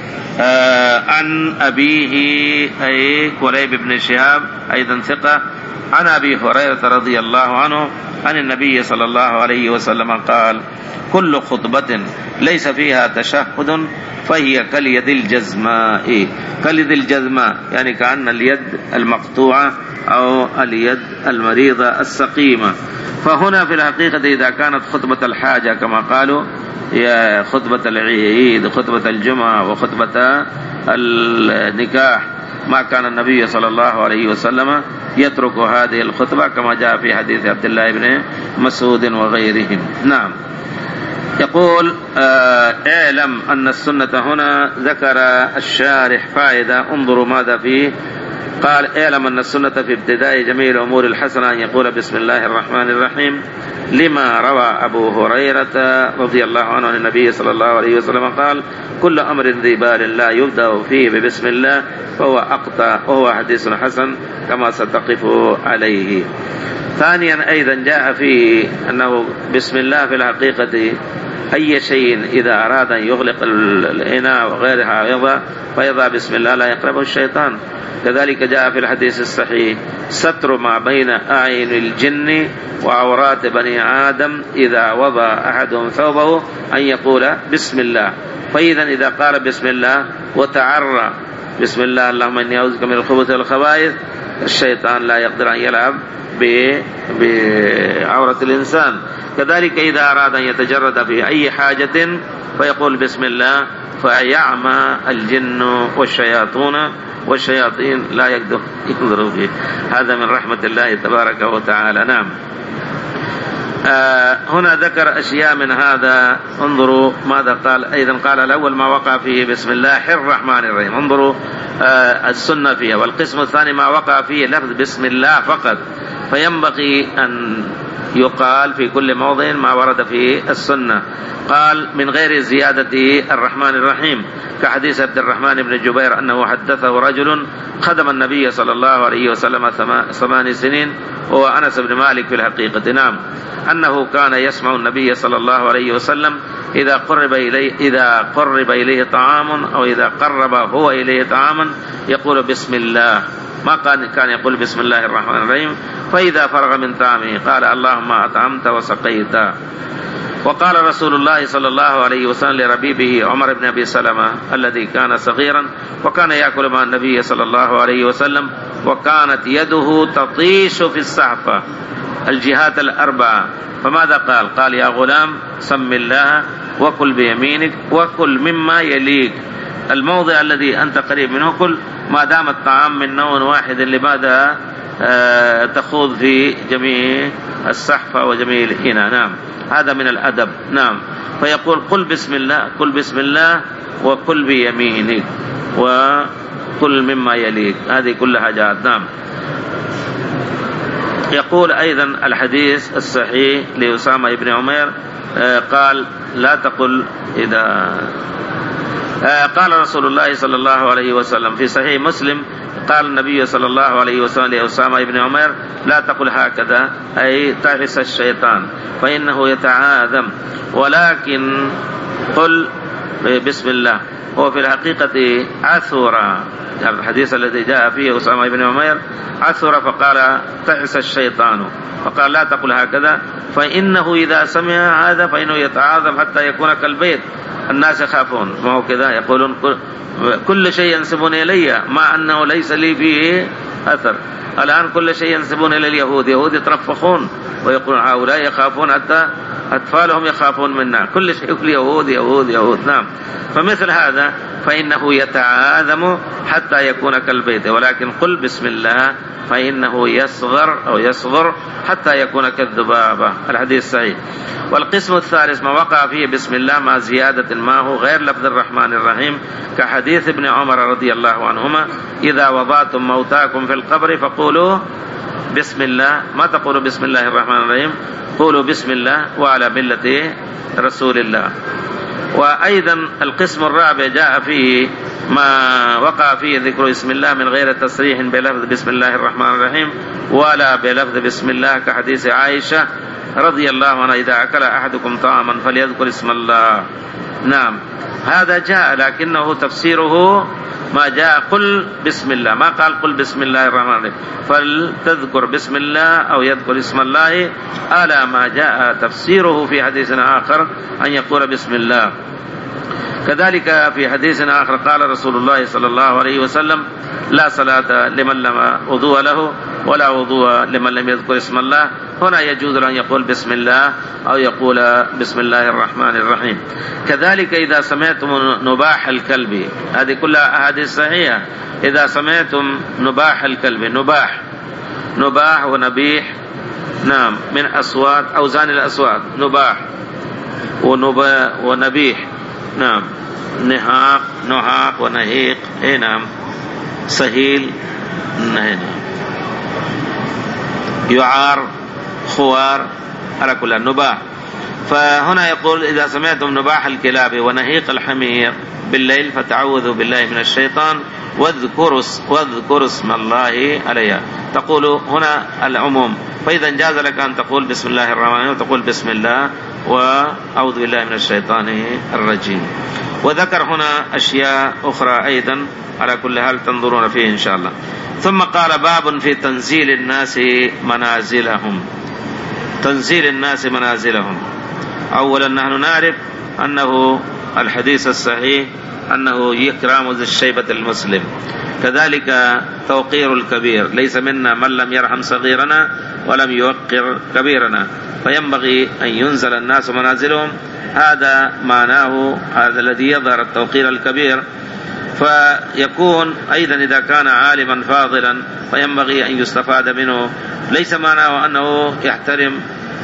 آه عن أبيه أي كليب بن شهاب أيضا ثقة، عن أبي هريرة رضي الله عنه عن النبي صلى الله عليه وسلم قال: كل خطبة ليس فيها تشهد فهي كاليد الجزماء. كاليد الجزماء يعني كأن اليد المقطوعة أو اليد المريضة السقيمة. فهنا في الحقيقة إذا كانت خطبة الحاجة كما قالوا هي خطبة العيد، خطبة الجمعة، وخطبة النكاح، ما كان النبي صلى الله عليه وسلم يترك هذه الخطبة كما جاء في حديث عبد الله بن مسعود وغيرهم. نعم. يقول اعلم أن السنة هنا ذكر الشارح فائدة، انظروا ماذا فيه. قال: اعلم أن السنة في ابتداء جميع الأمور الحسنة أن يقول بسم الله الرحمن الرحيم، لما روى أبو هريرة رضي الله عنه عن النبي صلى الله عليه وسلم قال: كل أمر ذي بال لا يبدأ فيه ببسم الله فهو أقطع، وهو حديث حسن كما ستقف عليه. ثانيا أيضا جاء فيه أنه بسم الله في الحقيقة أي شيء إذا أراد أن يغلق الإناء وغيرها يضع فيضع بسم الله لا يقربه الشيطان. كذلك جاء في الحديث الصحيح: ستر ما بين أعين الجن وعورات بني آدم إذا وضع أحدهم ثوبه أن يقول بسم الله. فإذا إذا قال بسم الله وتعرى بسم الله اللهم إني أعوذ بك من الخبث والخبائث، الشيطان لا يقدر أن يلعب بعورة الإنسان. كذلك إذا أراد أن يتجرد في أي حاجة فيقول بسم الله فيعمى الجن والشياطون والشياطين لا يقدروا فيه. هذا من رحمة الله تبارك وتعالى. نعم. آه هنا ذكر أشياء من هذا، انظروا ماذا قال أيضا. قال: الأول ما وقع فيه بسم الله الرحمن الرحيم، انظروا آه السنة فيها. والقسم الثاني ما وقع فيه لفظ بسم الله فقط، فينبغي أن يقال في كل موضع ما ورد في السنة. قال: من غير زيادة الرحمن الرحيم، كحديث عبد الرحمن بن جبير أنه حدثه رجل خدم النبي صلى الله عليه وسلم ثمان سنين وهو أنس بن مالك في الحقيقة. نعم. أنه كان يسمع النبي صلى الله عليه وسلم إذا قرب إليه إذا قرب إليه طعام أو إذا قرب هو إليه طعاما يقول بسم الله، ما كان كان يقول بسم الله الرحمن الرحيم. فإذا فرغ من طعامه قال: اللهم أطعمت وسقيت. وقال رسول الله صلى الله عليه وسلم لربيبه عمر بن أبي سلمة الذي كان صغيرا وكان يأكل مع النبي صلى الله عليه وسلم، وكانت يده تطيش في الصحفة الجهات الأربعة، فماذا قال؟ قال: يا غلام سم الله وكل بيمينك وكل مما يليك. الموضع الذي أنت قريب منه كل، ما دام الطعام من نوع واحد لماذا آه تخوض في جميع الصحفة وجميع الإناء. نعم. هذا من الأدب. نعم. فيقول: قل بسم الله، قل بسم الله وكل بيمينك وكل مما يليك. هذه كل حاجات. نعم. يقول أيضا الحديث الصحيح لأسامة بن عمير آه قال: لا تقل إذا آه قال رسول الله صلى الله عليه وسلم في صحيح مسلم، قال النبي صلى الله عليه وسلم لأسامة بن عمير: لا تقل هكذا، أي تعس الشيطان فإنه يتعاذم، ولكن قل بسم الله. هو في الحقيقة عثر، الحديث الذي جاء فيه أسامة بن عمير عثر فقال تعس الشيطان، فقال لا تقل هكذا فإنه إذا سمع هذا فإنه يتعاظم حتى يكون كالبيت، الناس يخافون. ما هو كذا يقولون كل شيء ينسبون إلي مع أنه ليس لي فيه أثر. الآن كل شيء ينسبون إلى اليهود، يهود يترفقون ويقولون هؤلاء يخافون حتى أطفالهم يخافون منا، كل شيء يقول يهود يهود يهود. نعم. فمثل هذا فإنه يتعاذم حتى يكون كالبيض، ولكن قل بسم الله فإنه يصغر أو يصغر حتى يكون كالذبابة. الحديث صحيح. والقسم الثالث ما وقع فيه بسم الله مع زيادة ما هو غير لفظ الرحمن الرحيم، كحديث ابن عمر رضي الله عنهما: إذا وضعتم موتاكم في القبر فقولوا بسم الله، ما تقولوا بسم الله الرحمن الرحيم، قولوا بسم الله وعلى ملة رسول الله. وأيضا القسم الرابع جاء فيه ما وقع فيه ذكر اسم الله من غير تصريح بلفظ بسم الله الرحمن الرحيم ولا بلفظ بسم الله، كحديث عائشة رضي الله عنها: إذا أكل أحدكم طعاما فليذكر اسم الله. نعم، هذا جاء، لكنه تفسيره ما جاء قل بسم الله، ما قال قل بسم الله الرحمن الرحيم، فلتذكر بسم الله أو يذكر اسم الله، على ما جاء تفسيره في حديث آخر أن يقول بسم الله. كذلك في حديث آخر قال رسول الله صلى الله عليه وسلم: لا صلاة لمن لم وضوء له ولا وضوء لمن لم يذكر اسم الله. هنا يجوز أن يقول بسم الله أو يقول بسم الله الرحمن الرحيم. كذلك إذا سمعتم نباح الكلب، هذه كلها أحاديث صحيحة، إذا سمعتم نباح الكلب، نباح نباح ونبيح، نعم، من أصوات أوزان الأصوات، نباح ونبا ونبيح، نعم، نهاق نهاق ونهيق، اي نعم، سهيل، نعم، يعار، خوار، على كل النباح. فهنا يقول: إذا سمعتم نباح الكلاب ونهيق الحمير بالليل فتعوذوا بالله من الشيطان واذكروا واذكروا اسم الله عليها. تقول هنا العموم، فإذا جاز لك أن تقول بسم الله الرحمن الرحيم وتقول بسم الله وأعوذ بالله من الشيطان الرجيم. وذكر هنا أشياء أخرى أيضا، على كل حال تنظرون فيه إن شاء الله. ثم قال: باب في تنزيل الناس منازلهم. تنزيل الناس منازلهم. أولا نحن نعرف أنه الحديث الصحيح أنه يكرم ذي الشيبة المسلم، كذلك توقير الكبير، ليس منا من لم يرحم صغيرنا ولم يوقر كبيرنا، فينبغي أن ينزل الناس منازلهم. هذا معناه، هذا الذي يظهر التوقير الكبير. فيكون أيضا إذا كان عالما فاضلا فينبغي أن يستفاد منه، ليس معناه أنه يحترم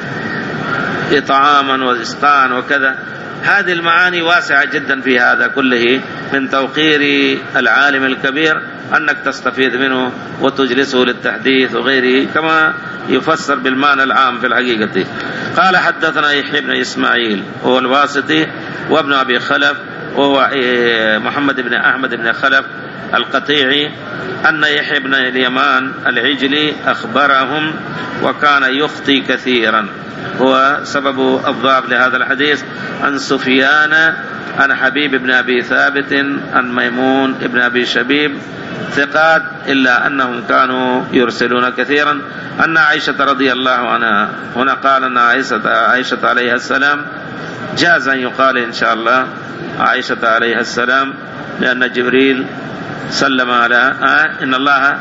إطعاما وإسقان وكذا. هذه المعاني واسعة جدا في هذا كله من توقير العالم الكبير، أنك تستفيد منه وتجلسه للتحديث وغيره، كما يفسر بالمعنى العام في الحقيقة. قال: حدثنا يحيى بن إسماعيل وهو الواسطي، وابن أبي خلف وهو محمد بن أحمد بن خلف القطيعي، أن يحيى بن اليمان العجلي أخبرهم وكان يخطي كثيرا، هو سبب الضعف لهذا الحديث، عن سفيان عن حبيب بن أبي ثابت عن ميمون بن أبي شبيب، ثقات إلا أنهم كانوا يرسلون كثيرا. أن عائشة رضي الله عنها، هنا قال أن عائشة, عائشة عليها السلام، جاز أن يقال إن شاء الله عائشة عليها السلام، لأن جبريل سلم على آه إن الله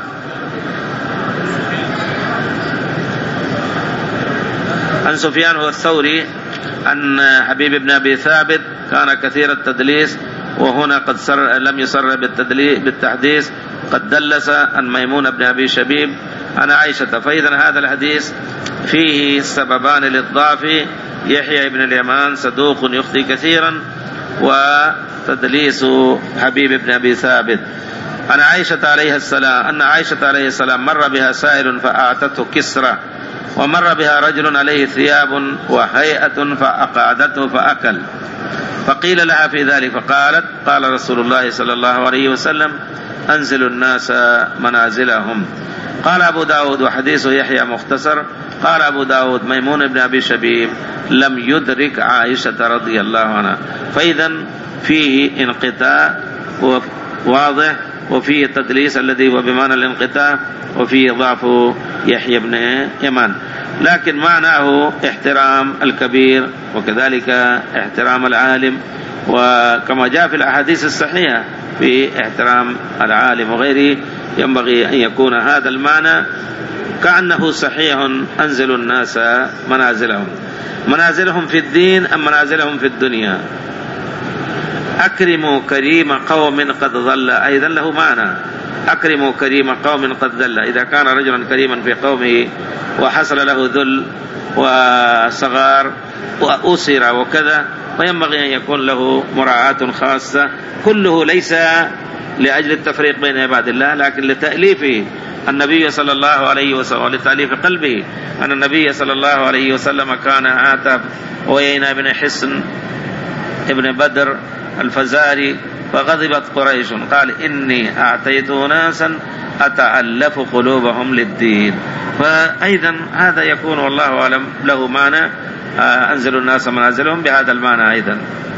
عن سفيان هو الثوري أن حبيب بن أبي ثابت كان كثير التدليس، وهنا قد سر لم يسر بالتحديث، قد دلس عن ميمون بن أبي شبيب عن عائشة. فإذا هذا الحديث فيه سببان للضعف: يحيى بن اليمان صدوق يخطي كثيرا، وتدليس حبيب بن أبي ثابت. عن عائشة عليه السلام أن عائشة عليه السلام مر بها سائل فأعطته كسرة، ومر بها رجل عليه ثياب وهيئة فأقعدته فأكل، فقيل لها في ذلك فقالت: قال رسول الله صلى الله عليه وسلم: أنزلوا الناس منازلهم. قال أبو داود: وحديث يحيى مختصر. قال أبو داود: ميمون بن أبي شبيب لم يدرك عائشة رضي الله عنها. فإذا فيه انقطاع واضح، وفيه التدليس الذي هو بمعنى الانقطاع، وفيه ضعف يحيى بن يمان، لكن معناه احترام الكبير وكذلك احترام العالم، وكما جاء في الأحاديث الصحيحة في احترام العالم وغيره، ينبغي أن يكون هذا المعنى كأنه صحيح: أنزلوا الناس منازلهم. منازلهم في الدين أم منازلهم في الدنيا؟ أكرموا كريم قوم قد ضل أيضا له معنى. أكرموا كريم قوم قد ضل، إذا كان رجلا كريما في قومه وحصل له ذل وصغار وأسر وكذا، فينبغي أن يكون له مراعاة خاصة، كله ليس لأجل التفريق بين عباد الله لكن لتأليفه النبي صلى الله عليه وسلم ولتأليف قلبه. أن النبي صلى الله عليه وسلم كان عاتب عيينة بن حصن ابن بدر الفزاري فغضبت قريش، قال إني أعطيت ناسا أتألف قلوبهم للدين. فأيضا هذا يكون والله أعلم له معنى، أنزل الناس منازلهم بهذا المعنى أيضا.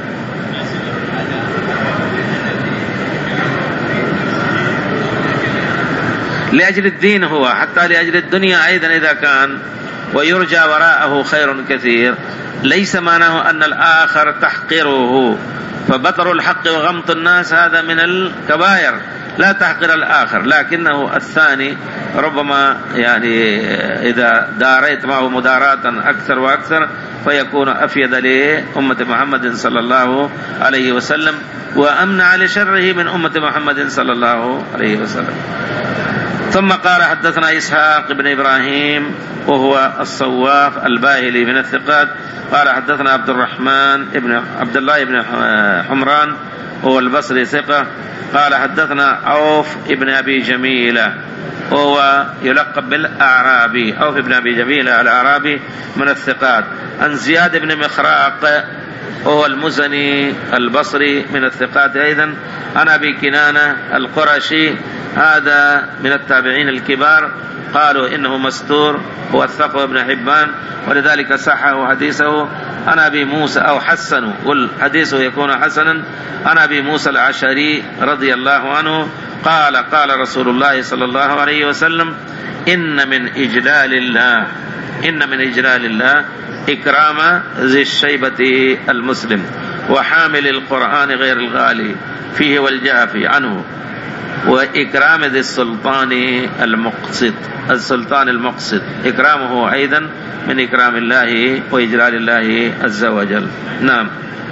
لأجل الدين هو، حتى لأجل الدنيا أيضا إذا كان ويرجى وراءه خير كثير، ليس معناه أن الآخر تحقره، فبطر الحق وغمط الناس هذا من الكبائر، لا تحقر الآخر، لكنه الثاني ربما يعني إذا داريت معه مداراة أكثر وأكثر فيكون أفيد لأمة محمد صلى الله عليه وسلم وأمنع لشره من أمة محمد صلى الله عليه وسلم. ثم قال حدثنا إسحاق بن إبراهيم وهو الصواف الباهلي من الثقات، قال حدثنا عبد الرحمن ابن عبد الله بن حمران وهو البصري ثقة، قال حدثنا عوف ابن أبي جميلة وهو يلقب بالأعرابي، عوف ابن أبي جميلة الأعرابي من الثقات، عن زياد بن مخراق وهو المزني البصري من الثقات أيضا، عن أبي كنانة القرشي، هذا من التابعين الكبار، قالوا إنه مستور ووثقه ابن حبان ولذلك صححه حديثه. عن أبي موسى أو حسنه، قل حديثه يكون حسنا، عن أبي موسى العشري رضي الله عنه قال قال رسول الله صلى الله عليه وسلم إن من إجلال الله إن من إجلال الله إكرام ذي الشيبة المسلم وحامل القرآن غير الغالي فيه والجافي عنه، وإكرام ذي السلطان المقسط السلطان المقسط، إكرامه أيضا من إكرام الله وإجلال الله عز وجل. نعم.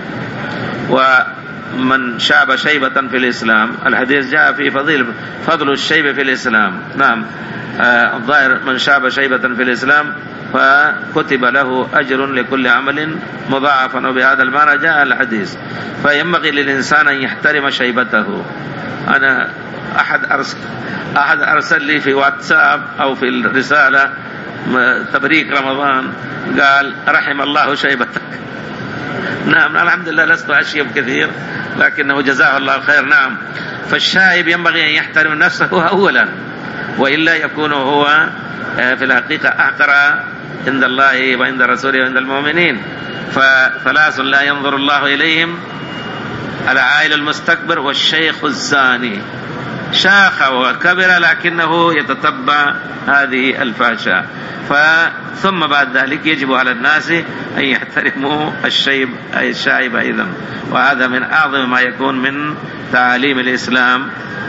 ومن شاب شيبة في الإسلام، الحديث جاء في فضيل فضل الشيب في الإسلام. نعم. الظاهر من شاب شيبة في الإسلام فكتب له أجر لكل عمل مضاعفا، وبهذا المعنى جاء الحديث. فينبغي للإنسان أن يحترم شيبته. أنا أحد أرسل, أحد أرسل لي في واتساب أو في الرسالة تبريك رمضان، قال رحم الله شيبتك. نعم الحمد لله لست أشيب كثير لكنه جزاه الله خير. نعم. فالشايب ينبغي أن يحترم نفسه أولا، وإلا يكون هو في الحقيقة أحقر عند الله وعند رسوله وعند المؤمنين. فثلاث لا ينظر الله إليهم: العائل المستكبر والشيخ الزاني، شاخ وكبر لكنه يتتبع هذه الفحشاء. ثم بعد ذلك يجب على الناس أن يحترموا الشيب أي الشايب أيضا، وهذا من أعظم ما يكون من تعاليم الإسلام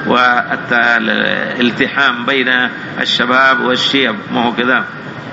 والالتحام بين الشباب والشيب، ما هو كذا،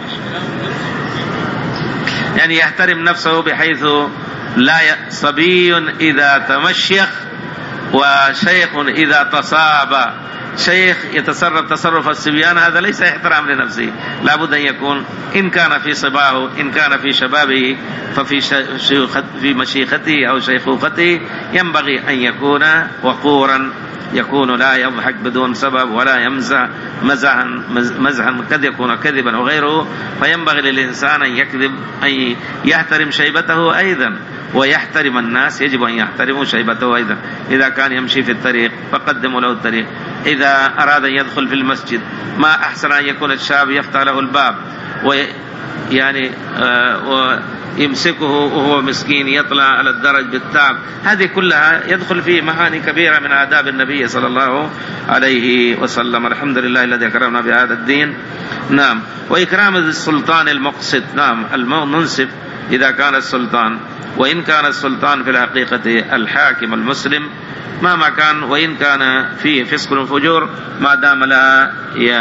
يعني يحترم نفسه بحيث لا صبي إذا تمشيخ وشيخ إذا تصاب. شيخ يتصرف تصرف الصبيان هذا ليس احترام لنفسه، لابد أن يكون إن كان في صباه إن كان في شبابه ففي في مشيخته أو شيخوخته ينبغي أن يكون وقورا، يكون لا يضحك بدون سبب ولا يمزح مزحا مزحا قد يكون كذبا وغيره. فينبغي للإنسان أن يكذب أن يحترم شيبته أيضا، ويحترم الناس، يجب أن يحترموا شيبته أيضا. إذا كان يمشي في الطريق فقدموا له الطريق، إذا أراد أن يدخل في المسجد ما أحسن أن يكون الشاب يفتح له الباب ويعني آه ويمسكه وهو مسكين يطلع على الدرج بالتعب. هذه كلها يدخل فيه معاني كبيرة من آداب النبي صلى الله عليه وسلم. الحمد لله الذي أكرمنا بهذا الدين. نعم. وإكرام السلطان المقسط، نعم المنصف إذا كان السلطان، وإن كان السلطان في الحقيقة الحاكم المسلم مهما كان، وإن كان فيه فسق وفجور ما دام لا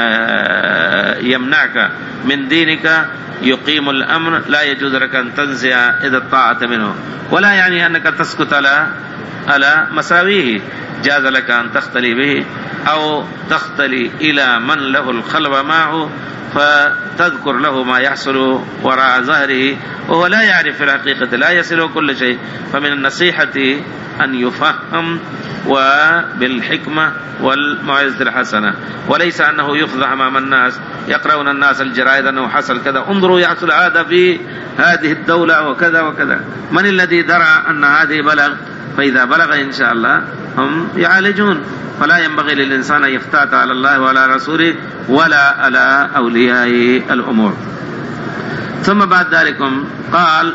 يمنعك من دينك يقيم الأمر لا يجوز لك أن تنزع إذا الطاعة منه، ولا يعني أنك تسكت على على مساويه جاز لك أن تختلي به أو تختلي إلى من له الخلوة معه فتذكر له ما يحصل وراء ظهره وهو لا يعرف في الحقيقة، لا يصله كل شيء. فمن النصيحة أن يفهم وبالحكمة والموعظة الحسنة، وليس أنه يفضح أمام الناس. يقرؤون الناس الجرائد أنه حصل كذا، انظروا يحصل هذا في هذه الدولة وكذا وكذا. من الذي درى أن هذه بلغ؟ فإذا بلغ إن شاء الله هم يعالجون. فلا ينبغي للإنسان أن يفتات على الله وعلى رسوله ولا على أولياء الأمور. ثم بعد ذلك قال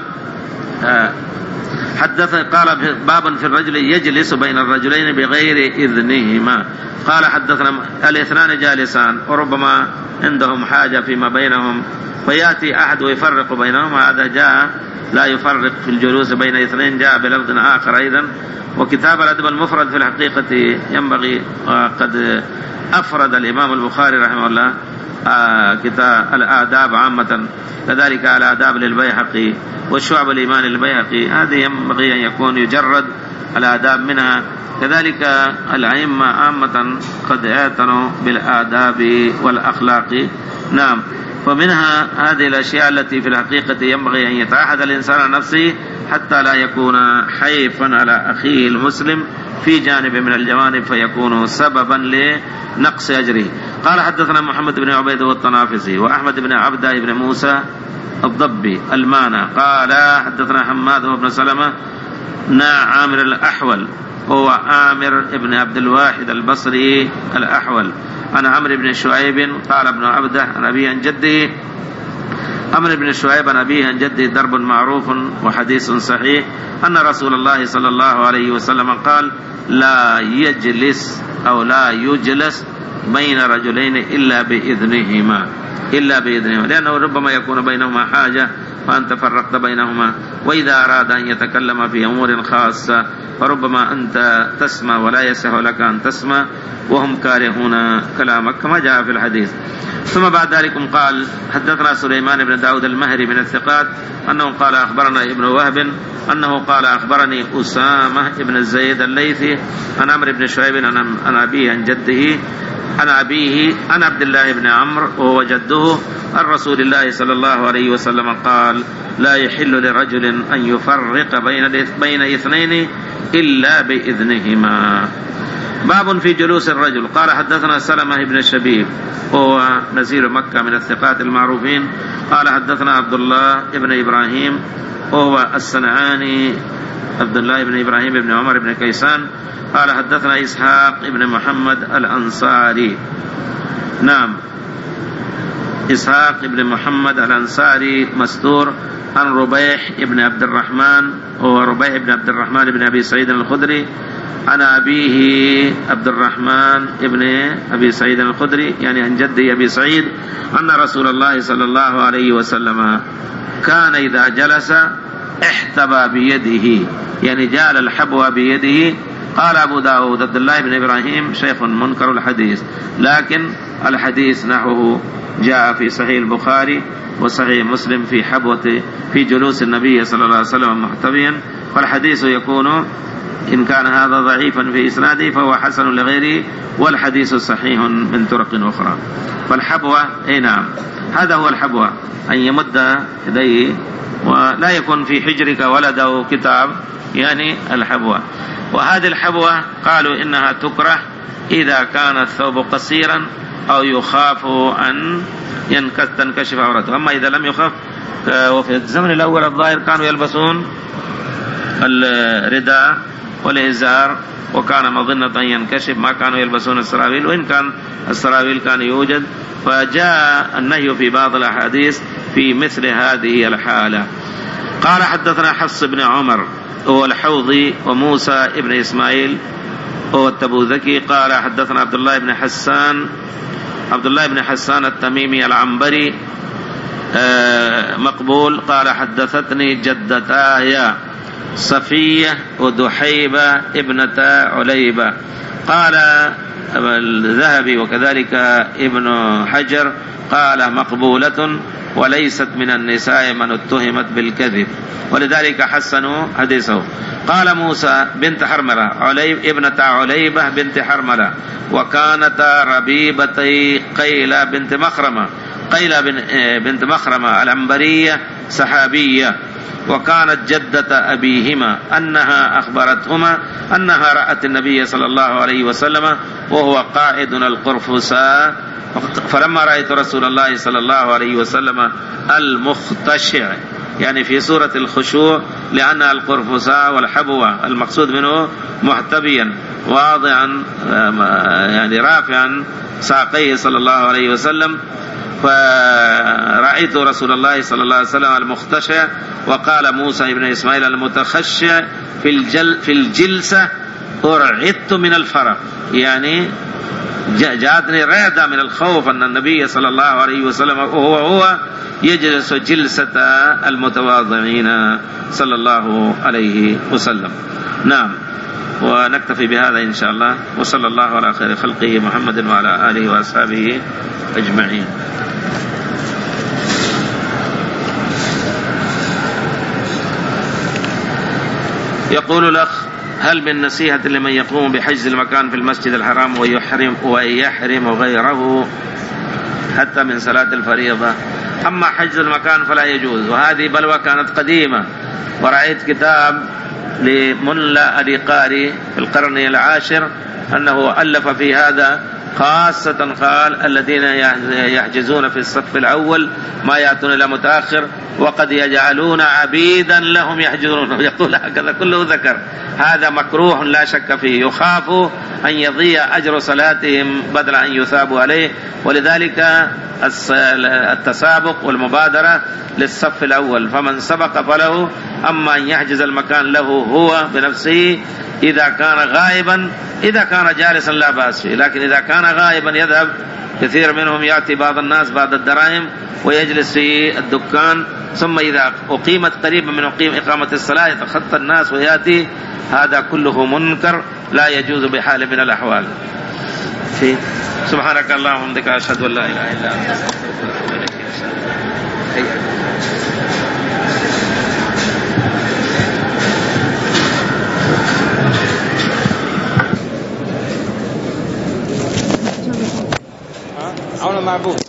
حدث قال باب في الرجل يجلس بين الرجلين بغير إذنهما. قال حدثنا الاثنان جالسان وربما عندهم حاجة فيما بينهم فيأتي أحد ويفرق بينهم، هذا جاء لا يفرق في الجلوس بين اثنين، جاء بلفظ آخر أيضا. وكتاب الأدب المفرد في الحقيقة ينبغي، قد أفرد الإمام البخاري رحمه الله كتاب الآداب عامة، كذلك الآداب للبيهقي والشعب الإيمان للبيهقي، هذه ينبغي أن يكون يجرد الآداب منها. كذلك الأئمة عامة قد اعتنوا بالآداب والأخلاق. نعم، فمنها هذه الأشياء التي في الحقيقة ينبغي أن يتعهد الإنسان نفسه حتى لا يكون حيفا على أخيه المسلم في جانب من الجوانب فيكون سببا لنقص أجره. قال حدثنا محمد بن عبيد الطنافسي وأحمد بن عبده بن موسى الضبي المعنى قال حدثنا حماد بن سلمة نا عامر الأحول هو عامر بن عبد الواحد البصري الأحول عن عمرو بن شعيب قال ابن عبده عن أبيه عن جده. عمرو بن شعيب عن أبيه عن جده درب معروف وحديث صحيح أن رسول الله صلى الله عليه وسلم قال لا يجلس أو لا يجلس بين رجلين إلا بإذنهما إلا بإذنهما لأنه ربما يكون بينهما حاجة فأنت فرقت بينهما، وإذا أراد أن يتكلم في أمور خاصة فربما أنت تسمع ولا يصح لك أن تسمع وهم كارهون كلامك كما جاء في الحديث. ثم بعد ذلك قال حدثنا سليمان بن داود المهري من الثقات أنه قال أخبرنا ابن وهب أنه قال أخبرني أسامة بن زيد الليثي عن عمرو بن شعيب عن أبيه عن جده عن أبيه عن عبد الله بن عمرو وهو جده عن رسول الله صلى الله عليه وسلم قال لا يحل لرجل أن يفرق بين بين اثنين إلا بإذنهما. باب في جلوس الرجل. قال حدثنا سلمة بن الشبيب وهو نزيل مكة من الثقات المعروفين قال حدثنا عبد الله بن إبراهيم وهو الصنعاني عبد الله بن إبراهيم بن عمر بن كيسان قال حدثنا إسحاق بن محمد الأنصاري. نعم، إسحاق بن محمد الأنصاري مستور عن ربيح بن عبد الرحمن وهو ربيح بن عبد الرحمن بن أبي سعيد الخدري عن أبيه عبد الرحمن بن أبي سعيد الخدري يعني عن جده أبي سعيد أن رسول الله صلى الله عليه وسلم كان إذا جلس احتبى بيده يعني جعل الحبوى بيده. قال أبو داود عبد الله بن إبراهيم شيخ منكر الحديث، لكن الحديث نحوه جاء في صحيح البخاري وصحيح مسلم في حبوة في جلوس النبي صلى الله عليه وسلم محتبيا، والحديث يكون إن كان هذا ضعيفا في إسناده فهو حسن لغيره والحديث صحيح من طرق أخرى. فالحبوة أي نعم هذا هو الحبوة، أن يمد يديه ولا يكون في حجرك ولد أو كتاب يعني الحبوة. وهذه الحبوة قالوا إنها تكره إذا كان الثوب قصيرا أو يخاف أن تنكشف عورته. أما إذا لم يخاف، وفي الزمن الأول الظاهر كانوا يلبسون الرداء والإزار وكان مظنة أن ينكشف، ما كانوا يلبسون السراويل، وإن كان السراويل كان يوجد. فجاء النهي في بعض الأحاديث في مثل هذه الحالة. قال حدثنا حفص بن عمر هو الحوضي وموسى ابن إسماعيل هو التبوذكي قال حدثنا عبد الله بن حسان عبد الله بن حسان التميمي العنبري مقبول قال حدثتني جدتاي صفية ودحيبة ابنة عليبة. قال الذهبي وكذلك ابن حجر قال مقبولة وليست من النساء من اتهمت بالكذب، ولذلك حسنوا حديثه. قال موسى بنت حرملة عليب ابنة عليبة بنت حرملة، وكانتا ربيبتي قيلة بنت مخرمة. قيلة بنت مخرمة العنبرية سحابية، وكانت جدة أبيهما، أنها أخبرتهما أنها رأت النبي صلى الله عليه وسلم وهو قاعد القرفساء، فلما رأيت رسول الله صلى الله عليه وسلم المختشع، يعني في سورة الخشوع، لأن القرفساء والحبوة المقصود منه محتبيا واضعا يعني رافعا ساقيه صلى الله عليه وسلم، فرأيت رسول الله صلى الله عليه وسلم المختشع. وقال موسى بن إسماعيل المتخشع في الجل في الجلسة أرعدت من الفرح، يعني جاءتني رعدة من الخوف أن النبي صلى الله عليه وسلم وهو هو يجلس جلسة المتواضعين صلى الله عليه وسلم. نعم، ونكتفي بهذا إن شاء الله، وصلى الله على خير خلقه محمد وعلى آله وأصحابه أجمعين. يقول الأخ: هل من نصيحة لمن يقوم بحجز المكان في المسجد الحرام ويحرم ويحرم غيره حتى من صلاة الفريضة؟ أما حجز المكان فلا يجوز، وهذه بلوى كانت قديمة. ورأيت كتاب لملا أبي قاري في القرن العاشر أنه ألف في هذا خاصة، قال الذين يحجزون في الصف الأول ما يأتون إلى متأخر وقد يجعلون عبيدا لهم يحجزون، يقول هكذا كله ذكر. هذا مكروه لا شك فيه، يخاف أن يضيع أجر صلاتهم بدل أن يثابوا عليه، ولذلك التسابق والمبادرة للصف الأول، فمن سبق فله. أما أن يحجز المكان له هو بنفسه إذا كان غائبا، إذا كان جالسا لا بأس فيه، لكن إذا كان غائبا يذهب. كثير منهم يأتي بعض الناس بعد الدراهم ويجلس في الدكان، ثم إذا أقيمت قريبا من أقيم إقامة الصلاة يتخطى الناس ويأتي. هذا كله منكر لا يجوز بحال من الأحوال. في سبحانك اللهم وبحمدك أشهد أن لا إله إلا أنت أستغفرك وأتوب إليك. عون معبود.